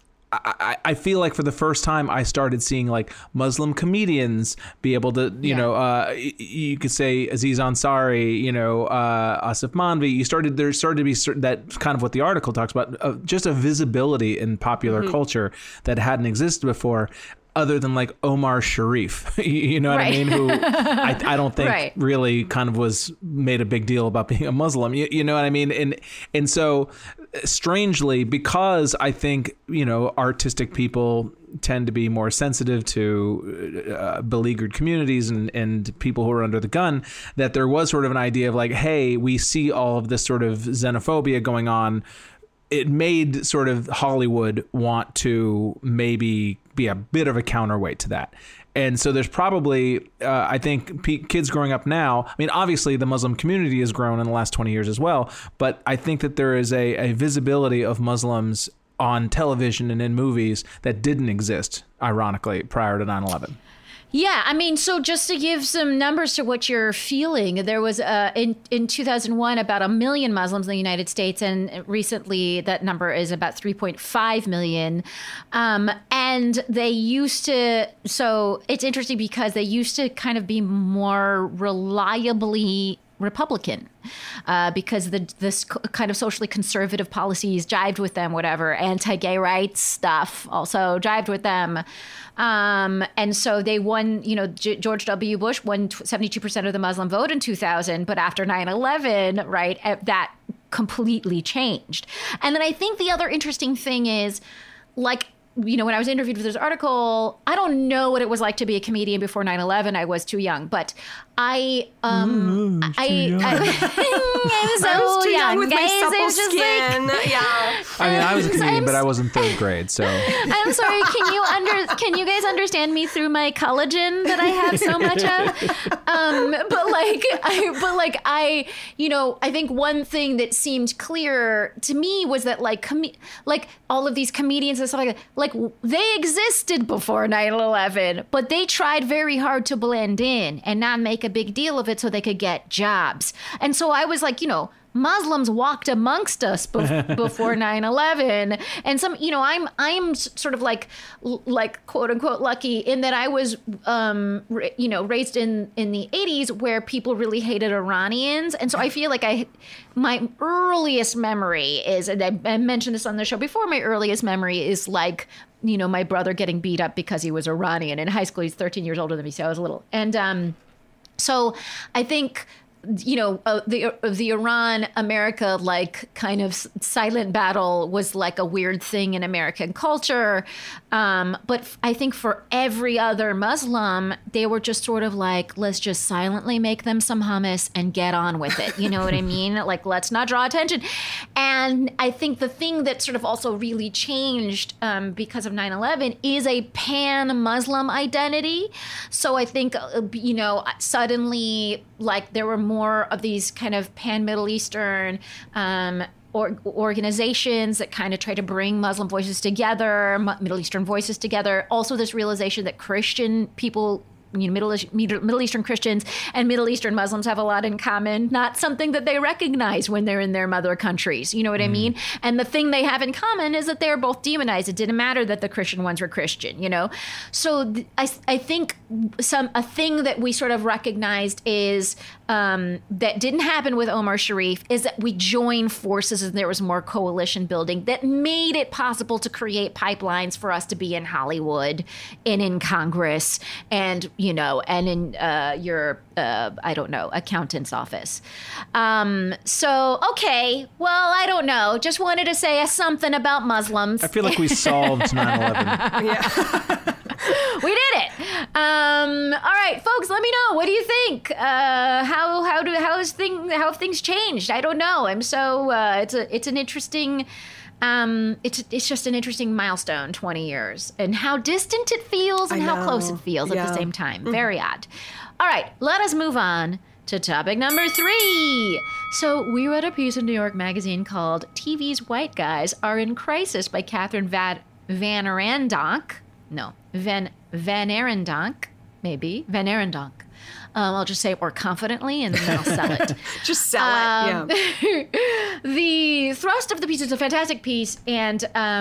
I feel like for the first time I started seeing like Muslim comedians be able to, you know, you could say Aziz Ansari, you know, Asif Manvi. There started to be that kind of what the article talks about, just a visibility in popular culture that hadn't existed before. Other than like Omar Sharif, you know what I mean? Who I don't think really kind of was made a big deal about being a Muslim. You know what I mean? And so strangely, because I think, you know, artistic people tend to be more sensitive to beleaguered communities and people who are under the gun, that there was sort of an idea of like, hey, we see all of this sort of xenophobia going on. It made sort of Hollywood want to maybe be a bit of a counterweight to that. And so there's probably, I think, kids growing up now, I mean, obviously the Muslim community has grown in the last 20 years as well, but I think that there is a visibility of Muslims on television and in movies that didn't exist, ironically, prior to 9/11. Yeah, I mean, so just to give some numbers to what you're feeling, there was in 2001 about 1 million Muslims in the United States, and recently that number is about 3.5 million. And they used to, so it's interesting because they used to kind of be more reliably Republican because this kind of socially conservative policies jived with them, whatever. Anti-gay rights stuff also jived with them. And so they won, you know, George W. Bush won 72% of the Muslim vote in 2000. But after 9/11, right, that completely changed. And then I think the other interesting thing is, like, you know, when I was interviewed for this article, I don't know what it was like to be a comedian before 9/11. I was too young. But I'm so young with my guys. supple It was just skin. like, I mean, I was a comedian, but I was in third grade, so. I'm sorry. Can you guys understand me through my collagen that I have so much of? I think one thing that seemed clear to me was that like all of these comedians and stuff like they existed before 9/11, but they tried very hard to blend in and not make a big deal of it so they could get jobs. And so I was like, Muslims walked amongst us before 9/11, and I'm sort of like quote unquote lucky in that I was raised in the 80s where people really hated Iranians, and so I feel like my earliest memory is, and I mentioned this on the show before, my earliest memory is like my brother getting beat up because he was Iranian in high school. He's 13 years older than me, so I was little, and so I think the Iran America like kind of silent battle was like a weird thing in American culture, but I think for every other Muslim they were just sort of like, let's just silently make them some hummus and get on with it, you know what I mean? Like, let's not draw attention. And I think the thing that sort of also really changed because of 9/11 is a pan-Muslim identity. So I think suddenly like there were more of these kind of pan-Middle Eastern organizations that kind of try to bring Muslim voices together, Middle Eastern voices together. Also this realization that Christian people, Middle Eastern Christians and Middle Eastern Muslims have a lot in common, not something that they recognize when they're in their mother countries. You know what I mean? And the thing they have in common is that they're both demonized. It didn't matter that the Christian ones were Christian, So I think a thing that we sort of recognized is that didn't happen with Omar Sharif is that we joined forces and there was more coalition building that made it possible to create pipelines for us to be in Hollywood and in Congress and and in your, accountant's office. Okay, well, I don't know. Just wanted to say something about Muslims. I feel like we solved 9/11. Yeah. We did it. All right, folks, let me know. What do you think? How have things changed? I don't know. I'm so, it's an interesting... it's just an interesting milestone, 20 years, and how distant it feels and how close it feels at the same time. Very odd. All right, let us move on to topic number 3. So we read a piece in New York Magazine called TV's White Guys Are in Crisis by Catherine Van Arendonk. Van Arendonk, maybe. Van Arendonk. I'll just say it more confidently and then I'll sell it. Just sell it, yeah. The thrust of the piece is a fantastic piece, and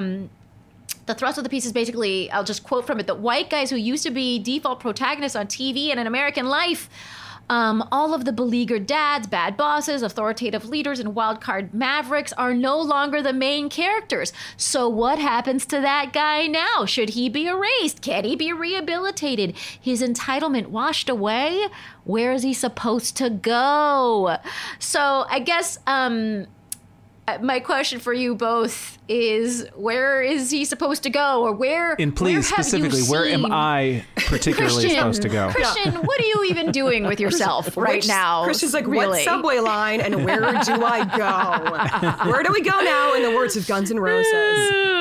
the thrust of the piece is basically, I'll just quote from it, that white guys who used to be default protagonists on TV and in American life, all of the beleaguered dads, bad bosses, authoritative leaders, and wildcard mavericks are no longer the main characters. So what happens to that guy now? Should he be erased? Can he be rehabilitated? His entitlement washed away? Where is he supposed to go? So I guess my question for you both is, where is he supposed to go, or where? And please, specifically, where am I particularly supposed to go? Christian, what are you even doing with yourself right now? Christian's like, really? what subway line and where do I go? Where do we go now? In the words of Guns N' Roses.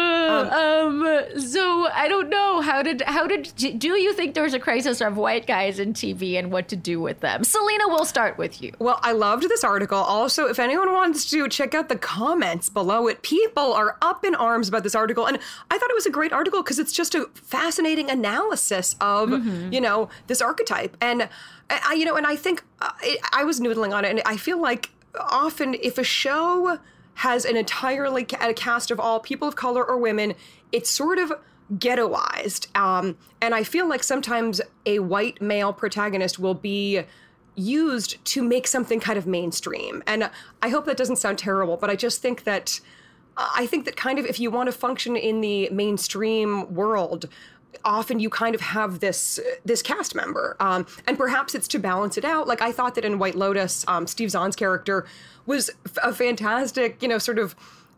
So I don't know. Do you think there's a crisis of white guys in TV and what to do with them? Selena, we'll start with you. Well, I loved this article. Also, if anyone wants to check out the comments below it, people are up in arms about this article. And I thought it was a great article because it's just a fascinating analysis of, this archetype. And, I think I was noodling on it, and I feel like often if a show has an entirely a cast of all people of color or women, it's sort of ghettoized. And I feel like sometimes a white male protagonist will be used to make something kind of mainstream. And I hope that doesn't sound terrible, but I just think that kind of if you want to function in the mainstream world, often you kind of have this cast member. And perhaps it's to balance it out. Like I thought that in White Lotus, Steve Zahn's character was a fantastic, sort of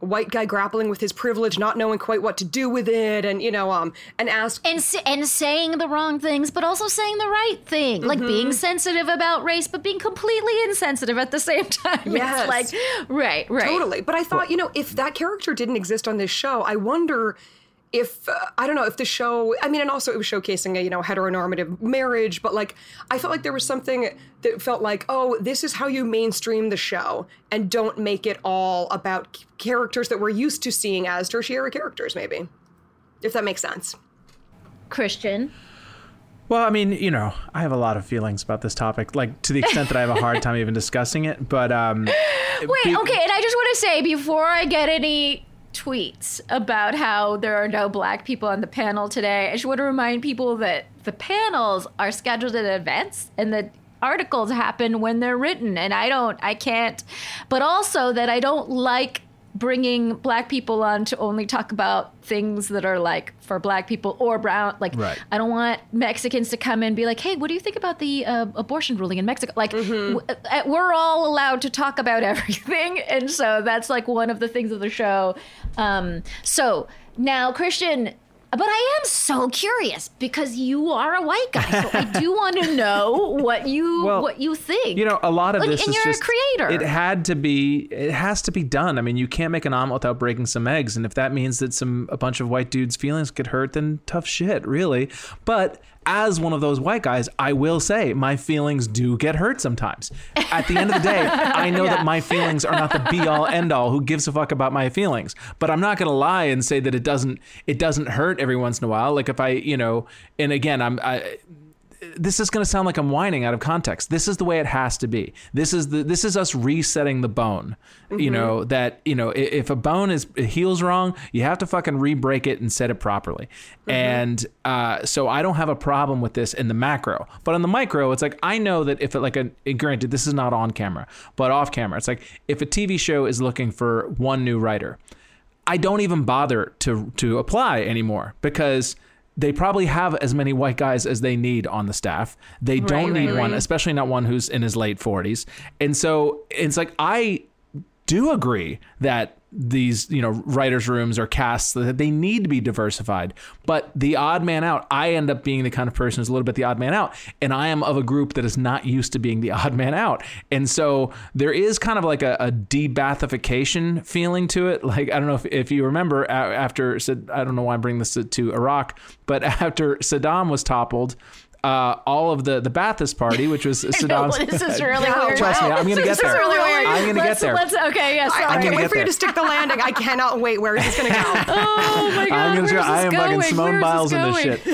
white guy grappling with his privilege, not knowing quite what to do with it, and and ask and saying the wrong things, but also saying the right thing, like being sensitive about race, but being completely insensitive at the same time. Yes. It's like right, totally. But I thought, if that character didn't exist on this show, I wonder if I don't know if the show, I mean, and also it was showcasing a heteronormative marriage, but like I felt like there was something that felt like, oh, this is how you mainstream the show and don't make it all about characters that we're used to seeing as tertiary characters, maybe, if that makes sense. Christian. Well, I mean, I have a lot of feelings about this topic, like to the extent that I have a hard time even discussing it. But wait, okay, and I just want to say before I get any tweets about how there are no black people on the panel today, I just want to remind people that the panels are scheduled in advance and the articles happen when they're written, and I can't, but also that I don't like bringing black people on to only talk about things that are like for black people or brown, like right. I don't want Mexicans to come in and be like, hey, what do you think about the abortion ruling in Mexico? Like we're all allowed to talk about everything, and so that's like one of the things of the show. So now, Christian, but I am so curious because you are a white guy, so I do want to know what you think. A lot of this is you're just a creator. It has to be done. I mean, you can't make an omelet without breaking some eggs, and if that means that a bunch of white dudes' feelings get hurt, then tough shit, really. But as one of those white guys, I will say my feelings do get hurt sometimes. At the end of the day, I know that my feelings are not the be all end all. Who gives a fuck about my feelings? But I'm not going to lie and say that it doesn't hurt every once in a while. Like if I, and again, this is going to sound like I'm whining out of context. This is the way it has to be. This is us resetting the bone. If a bone heals wrong, you have to fucking re-break it and set it properly. And so I don't have a problem with this in the macro, but on the micro, it's like I know that if granted, this is not on camera, but off camera, it's like if a TV show is looking for one new writer, I don't even bother to apply anymore because they probably have as many white guys as they need on the staff. They don't need one, especially not one who's in his late 40s. And so it's like, I do agree that these, writers' rooms or casts, that they need to be diversified. But the odd man out, I end up being the kind of person who's a little bit the odd man out. And I am of a group that is not used to being the odd man out. And so there is kind of like a de-Baathification feeling to it. Like, I don't know if you remember after, I don't know why I'm bringing this to Iraq, but after Saddam was toppled, all of the Ba'athist Party, which was Saddam's. This is really weird. Trust me, I'm going to get there. Really weird. I'm going to get there. Okay, yes. I can't wait for you to stick the landing. I cannot wait. Where is this going to go? Oh my God! I am fucking Simone Biles in this shit.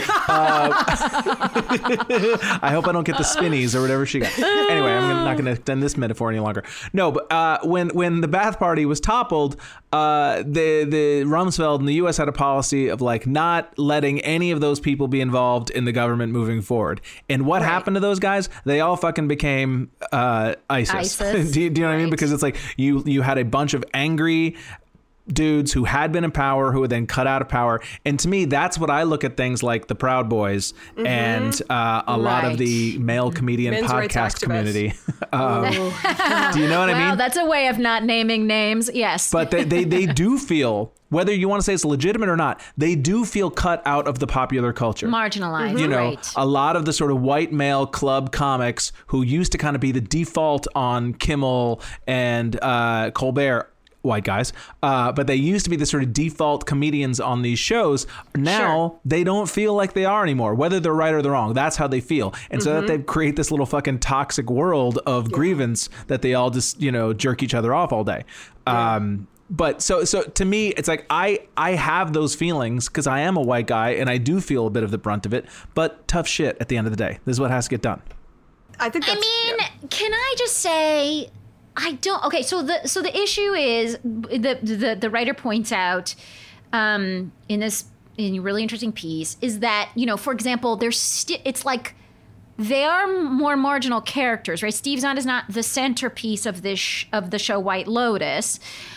I hope I don't get the spinnies or whatever she got. Anyway, I'm not going to extend this metaphor any longer. No, but when the Ba'ath Party was toppled, the Rumsfeld and the U.S. had a policy of like not letting any of those people be involved in the government moving forward. And what happened to those guys? They all fucking became ISIS. Do you know what I mean? Because it's like you had a bunch of angry dudes who had been in power who were then cut out of power. And to me, that's what I look at things like the Proud Boys and a lot of the male comedian Men's podcast community. Do you know what I mean? Wow, that's a way of not naming names. Yes. But they do feel, whether you want to say it's legitimate or not, they do feel cut out of the popular culture. Marginalized, right. A lot of the sort of white male club comics who used to kind of be the default on Kimmel and Colbert, white guys, but they used to be the sort of default comedians on these shows. Now they don't feel like they are anymore, whether they're right or they're wrong. That's how they feel. And so that they create this little fucking toxic world of grievance that they all just, jerk each other off all day. But so to me, it's like I have those feelings because I am a white guy and I do feel a bit of the brunt of it, but tough shit at the end of the day. This is what has to get done. I think that's, can I just say, I don't. Okay, so the issue is the writer points out in a really interesting piece is that, for example, it's like they are more marginal characters, right? Steve Zahn is not the centerpiece of the show White Lotus.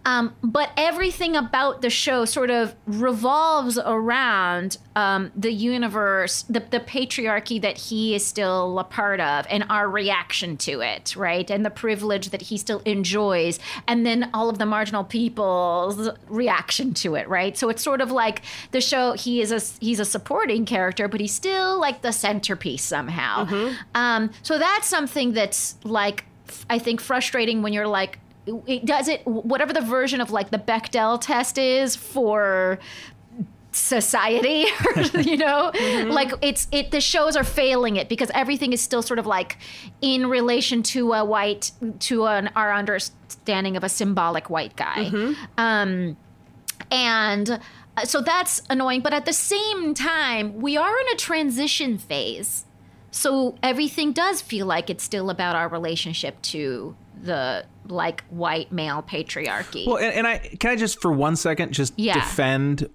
But everything about the show sort of revolves around the universe, the patriarchy that he is still a part of, and our reaction to it, right? And the privilege that he still enjoys, and then all of the marginal people's reaction to it, right? So it's sort of like the show, he's a supporting character, but he's still like the centerpiece somehow. So that's something that's like, I think, frustrating when you're like, whatever the version of like the Bechdel test is for society, you know, like the shows are failing it because everything is still sort of like in relation to our understanding of a symbolic white guy. And so that's annoying. But at the same time, we are in a transition phase. So everything does feel like it's still about our relationship to the like white male patriarchy. Well, and can I just for 1 second just defend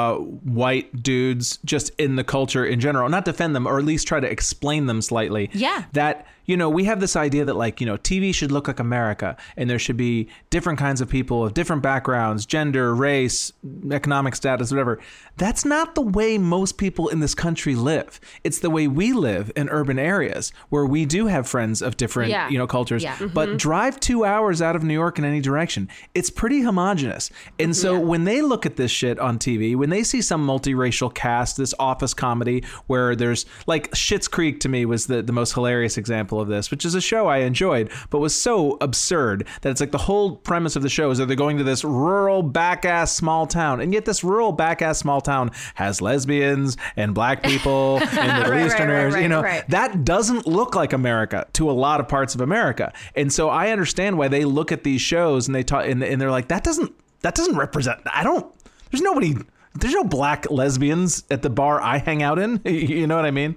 white dudes just in the culture in general, not defend them, or at least try to explain them slightly. Yeah. That, you know, we have this idea that like, you know, TV should look like America and there should be different kinds of people of different backgrounds, gender, race, economic status, whatever. That's not the way most people in this country live. It's the way we live in urban areas where we do have friends of different, you know, cultures. Yeah. But drive 2 hours out of New York in any direction, it's pretty homogenous. And so when they look at this shit on TV, when they see some multiracial cast, this office comedy where there's like Schitt's Creek to me was the most hilarious example of this, which is a show I enjoyed, but was so absurd that it's like the whole premise of the show is that they're going to this rural back-ass small town. And yet this rural back-ass small town has lesbians and black people and Middle Easterners, you know, that doesn't look like America to a lot of parts of America. And so I understand why they look at these shows and they talk and they're like, that doesn't represent, there's no black lesbians at the bar I hang out in. You know what I mean?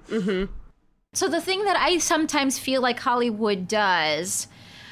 So the thing that I sometimes feel like Hollywood does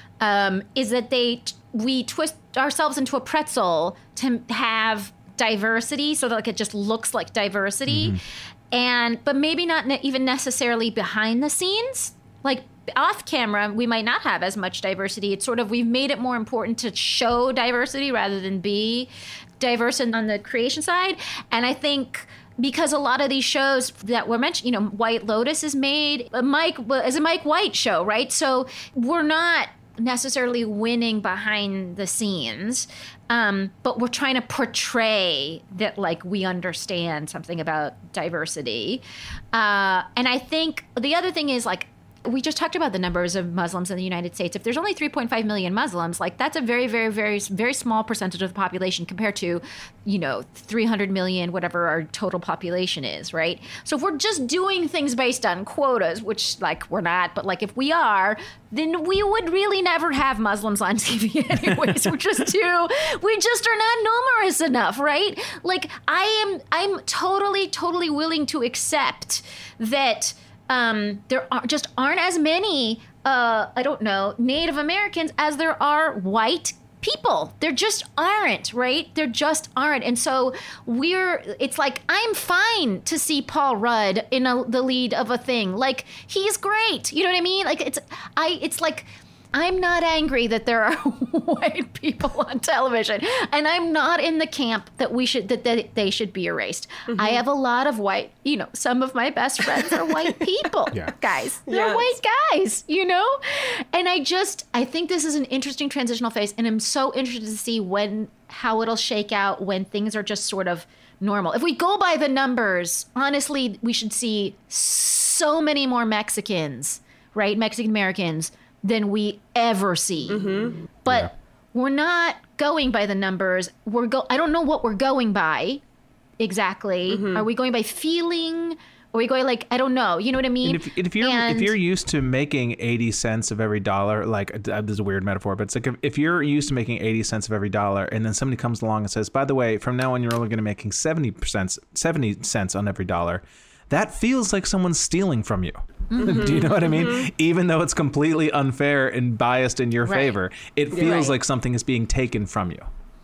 is that we twist ourselves into a pretzel to have diversity, so that like it just looks like diversity, but maybe not even necessarily behind the scenes. Like off camera, we might not have as much diversity. It's sort of, we've made it more important to show diversity rather than be diverse on the creation side. And I think because a lot of these shows that were mentioned, you know, White Lotus is made, a Mike White show, right? So we're not necessarily winning behind the scenes, but we're trying to portray that like we understand something about diversity. And I think the other thing is like, we just talked about the numbers of Muslims in the United States. If there's only 3.5 million Muslims, like that's a very, very, very, very small percentage of the population compared to, you know, 300 million, whatever our total population is, right? So if we're just doing things based on quotas, which like we're not, but like if we are, then we would really never have Muslims on TV anyways. We just are not numerous enough, right? Like I'm totally, totally willing to accept that there aren't as many, Native Americans as there are white people. There just aren't, right? There just aren't. And so it's like, I'm fine to see Paul Rudd in the lead of a thing. Like, he's great. You know what I mean? Like, it's like, I'm not angry that there are white people on television, and I'm not in the camp that they should be erased. I have a lot of white, you know, some of my best friends are white people, guys. They're white guys, you know? And I think this is an interesting transitional phase, and I'm so interested to see how it'll shake out when things are just sort of normal. If we go by the numbers, honestly, we should see so many more Mexicans, right? Mexican Americans than we ever see. But we're not going by the numbers. I don't know what we're going by exactly. Are we going by feeling? Are we going like, I don't know. You know what I mean? And if you're used to making 80 cents of every dollar, like this is a weird metaphor, but it's like if you're used to making 80 cents of every dollar and then somebody comes along and says, by the way, from now on, you're only going to be making 70 cents on every dollar. That feels like someone's stealing from you. Do you know what I mean? Even though it's completely unfair and biased in your favor, it feels like something is being taken from you.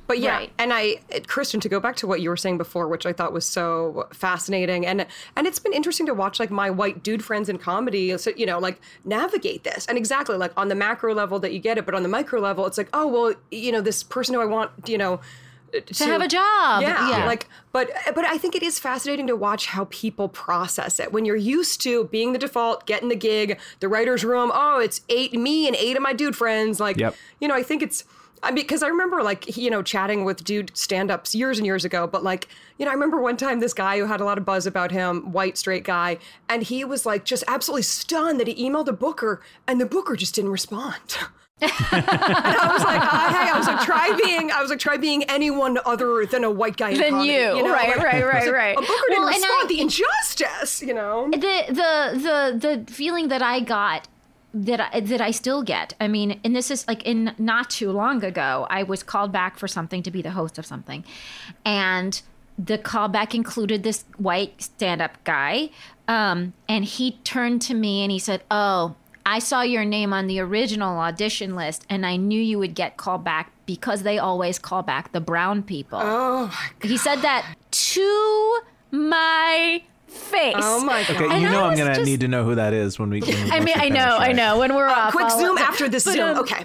But yeah, Right. and Kristen, to go back to what you were saying before, which I thought was so fascinating, and it's been interesting to watch like my white dude friends in comedy, so, you know, like navigate this. And exactly, like on the macro level that you get it, but on the micro level, it's like, oh, well, you know, this person who I want, you know, to have a job. Yeah, like, but I think it is fascinating to watch how people process it. When you're used to being the default, getting the gig, the writer's room, oh, it's me and 8 of my dude friends. Like, Yep. you know, I think it's, I mean, because I remember like, you know, chatting with dude stand-ups years and years ago, but like, you know, I remember one time this guy who had a lot of buzz about him, white, straight guy, and he was like just absolutely stunned that he emailed a booker and the booker just didn't respond. And I was like, hey, I was like, try being anyone other than a white guy in Than comedy, you. know? Right, Like, right. A booker didn't Well, and respond. The injustice, you know? The feeling that I got, that I still get, I mean, and this is like in not too long ago, I was called back for something to be the host of something, and the callback included this white stand-up guy, and he turned to me and he said, oh, I saw your name on the original audition list and I knew you would get called back because they always call back the brown people. Oh my God. He said that to my face. Oh my God. Okay, And you know I I'm was gonna just- need to know who that is when we. I mean, I know. When we're off, Quick I'll- Zoom after this but, Zoom. Okay.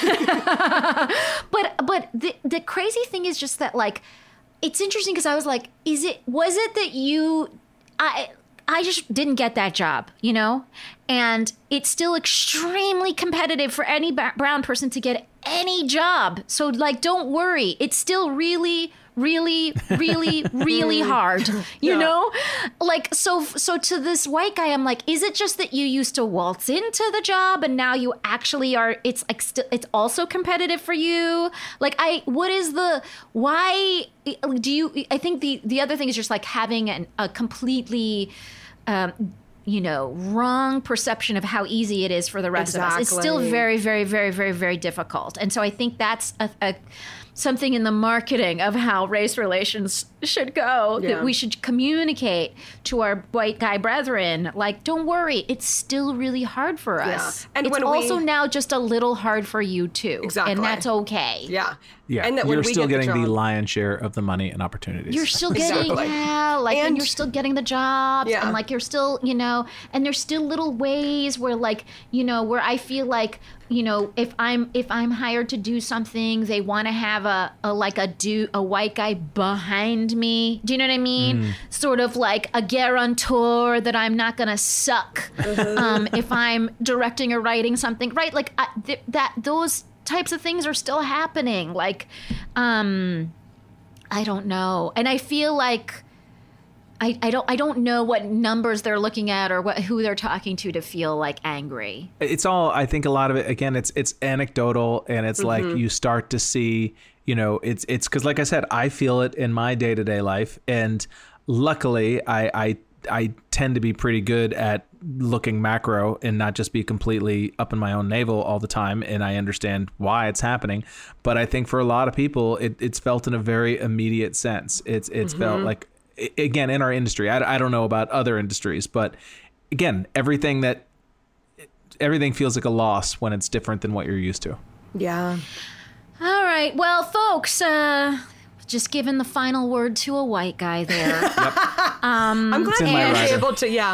But the crazy thing is just that, like, it's interesting because I was like, was it that I just didn't get that job, you know? And it's still extremely competitive for any brown person to get any job. So, like, don't worry. It's still really, really, really, really hard, you know? Like, so to this white guy, I'm like, is it just that you used to waltz into the job and now you actually are, it's like, it's also competitive for you? Like, why do you, I think the other thing is just like having a completely, you know, wrong perception of how easy it is for the rest of us. It's still Exactly. very, very, very, very, very difficult. And so I think that's something in the marketing of how race relations should go, Yeah. that we should communicate to our white guy brethren, like, don't worry, it's still really hard for us. And it's when also we- now just a little hard for you too. Exactly. And that's okay. Yeah. Yeah, And that when you're we still get getting the job- lion's share of the money and opportunities. You're still getting, Exactly. and And- you're still getting the jobs, Yeah. and like you're still, you know, and there's still little ways where, like, you know, where I feel like, you know, if I'm hired to do something, they want to have a white guy behind me. Do you know what I mean? Sort of like a guarantor that I'm not gonna suck if I'm directing or writing something, right? Like those types of things are still happening. Like, I don't know, and I feel like I don't know what numbers they're looking at or who they're talking to feel like angry. It's all, I think a lot of it, again, it's anecdotal, and it's like you start to see, you know, it's because, like I said, I feel it in my day-to-day life, and luckily I tend to be pretty good at looking macro and not just be completely up in my own navel all the time, and I understand why it's happening. But I think for a lot of people, it's felt in a very immediate sense. It's felt like, again, in our industry, I don't know about other industries, but again, everything feels like a loss when it's different than what you're used to. Yeah. All right, well, folks, just giving the final word to a white guy there. I'm glad in my you're rider. able to, yeah.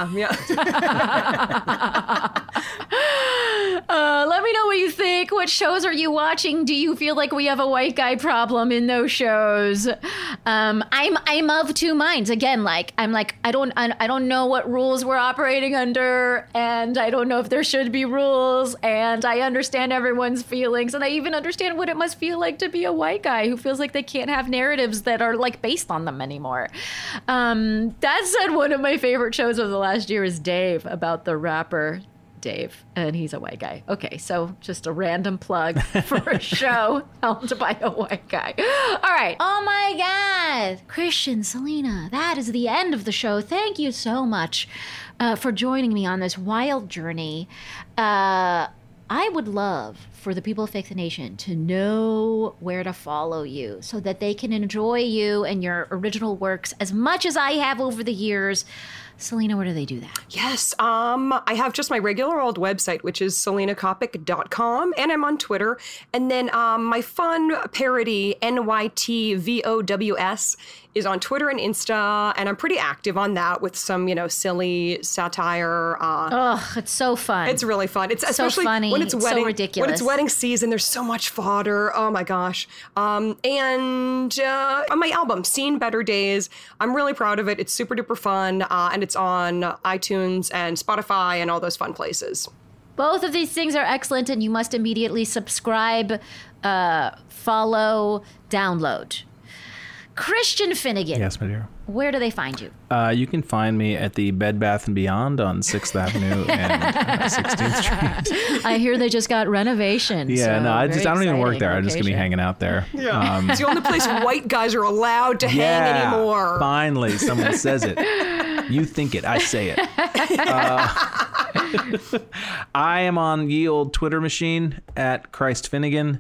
Let me know what you think. What shows are you watching? Do you feel like we have a white guy problem in those shows? I'm of two minds. Again, like I don't know what rules we're operating under, and I don't know if there should be rules. And I understand everyone's feelings, and I even understand what it must feel like to be a white guy who feels like they can't have narratives that are like based on them anymore. That said, one of my favorite shows of the last year is Dave, about the rapper Dave, and he's a white guy. Okay, so just a random plug for a show helmed by a white guy. All right. Oh my God. Christian, Selena, that is the end of the show. Thank you so much for joining me on this wild journey. I would love for the people of Fake the Nation to know where to follow you so that they can enjoy you and your original works as much as I have over the years. Selena, where do they do that? Yes, I have just my regular old website, which is selenakopic.com, and I'm on Twitter. And then my fun parody, NYTVOWS, is on Twitter and Insta, and I'm pretty active on that with some, silly satire. It's so fun. It's really fun. It's especially so funny. When it's wedding, so ridiculous. When it's wedding season, there's so much fodder. Oh my gosh. And on my album, Seen Better Days, I'm really proud of it. It's super duper fun, and it's on iTunes and Spotify and all those fun places. Both of these things are excellent, and you must immediately subscribe, follow, download. Christian Finnegan. Yes, my dear. Where do they find you? You can find me at the Bed Bath & Beyond on 6th Avenue and 16th Street. I hear they just got renovations. Yeah, so no, I don't even work there. I'm just going to be location. hanging out there. Yeah. It's the only place white guys are allowed to hang anymore. Finally, someone says it. You think it, I say it. I am on ye old Twitter machine at Christ Finnegan.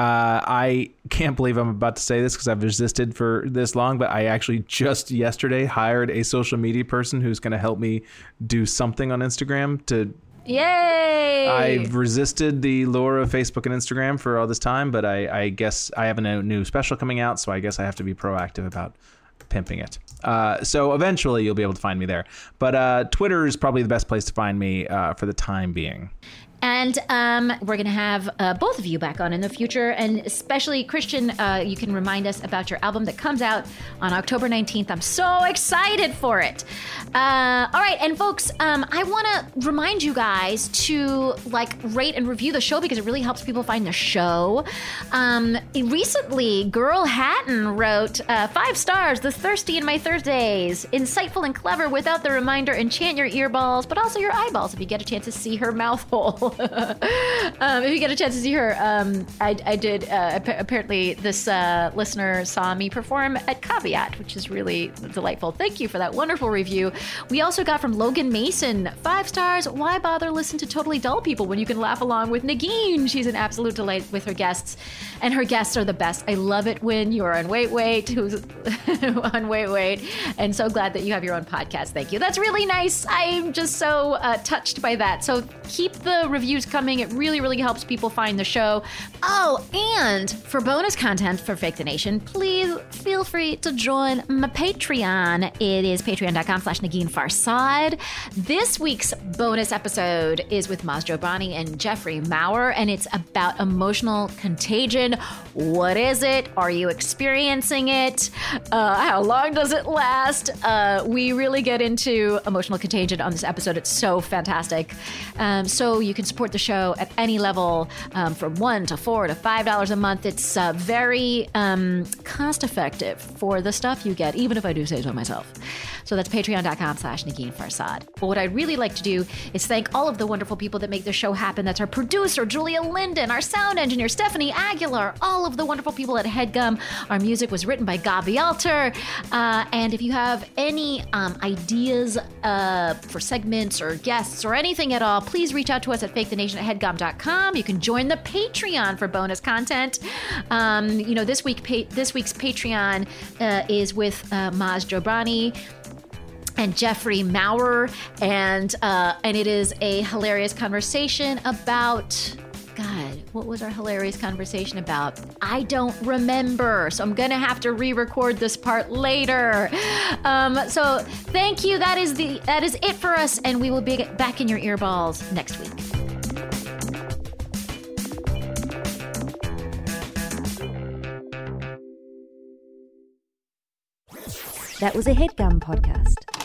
I can't believe I'm about to say this because I've resisted for this long, but I actually just yesterday hired a social media person who's going to help me do something on Instagram to... Yay! I've resisted the lure of Facebook and Instagram for all this time, but I guess I have a new special coming out, so I guess I have to be proactive about pimping it. So eventually you'll be able to find me there. But Twitter is probably the best place to find me for the time being. And we're going to have both of you back on in the future. And especially, Christian, you can remind us about your album that comes out on October 19th. I'm so excited for it. All right. And folks, I want to remind you guys to rate and review the show because it really helps people find the show. Recently, Girl Hatton wrote 5 stars, The Thirsty in My Thursdays. Insightful and clever without the reminder. Enchant your earballs, but also your eyeballs if you get a chance to see her mouth hole. If you get a chance to see her, I did. Apparently, this listener saw me perform at Caveat, which is really delightful. Thank you for that wonderful review. We also got from Logan Mason 5 stars. Why bother listen to Totally Dull People when you can laugh along with Nagin? She's an absolute delight with her guests, and her guests are the best. I love it when you're on Wait, who's on Wait, and so glad that you have your own podcast. Thank you. That's really nice. I'm just so touched by that. So keep the reviews coming. It really, really helps people find the show. Oh, and for bonus content for Fake the Nation, please feel free to join my Patreon. It is patreon.com/Nagin Farsad. This week's bonus episode is with Maz Jobrani and Jeffrey Maurer, and it's about emotional contagion. What is it? Are you experiencing it? How long does it last? We really get into emotional contagion on this episode. It's so fantastic. So you can support the show at any level, from $1 to $4 to $5 a month. It's very cost effective for the stuff you get, even if I do say so myself. So that's patreon.com/Nagin Farsad. But what I'd really like to do is thank all of the wonderful people that make the show happen. That's our producer, Julia Linden, our sound engineer, Stephanie Aguilar, all of the wonderful people at HeadGum. Our music was written by Gabi Alter. And if you have any ideas for segments or guests or anything at all, please reach out to us at fakethenation@headgum.com. You can join the Patreon for bonus content. This week's Patreon is with Maz Jobrani and Jeffrey Maurer, and it is a hilarious conversation about... God, what was our hilarious conversation about? I don't remember, so I'm gonna have to re-record this part later. So thank you. That is it for us, and we will be back in your earballs next week. That was a HeadGum podcast.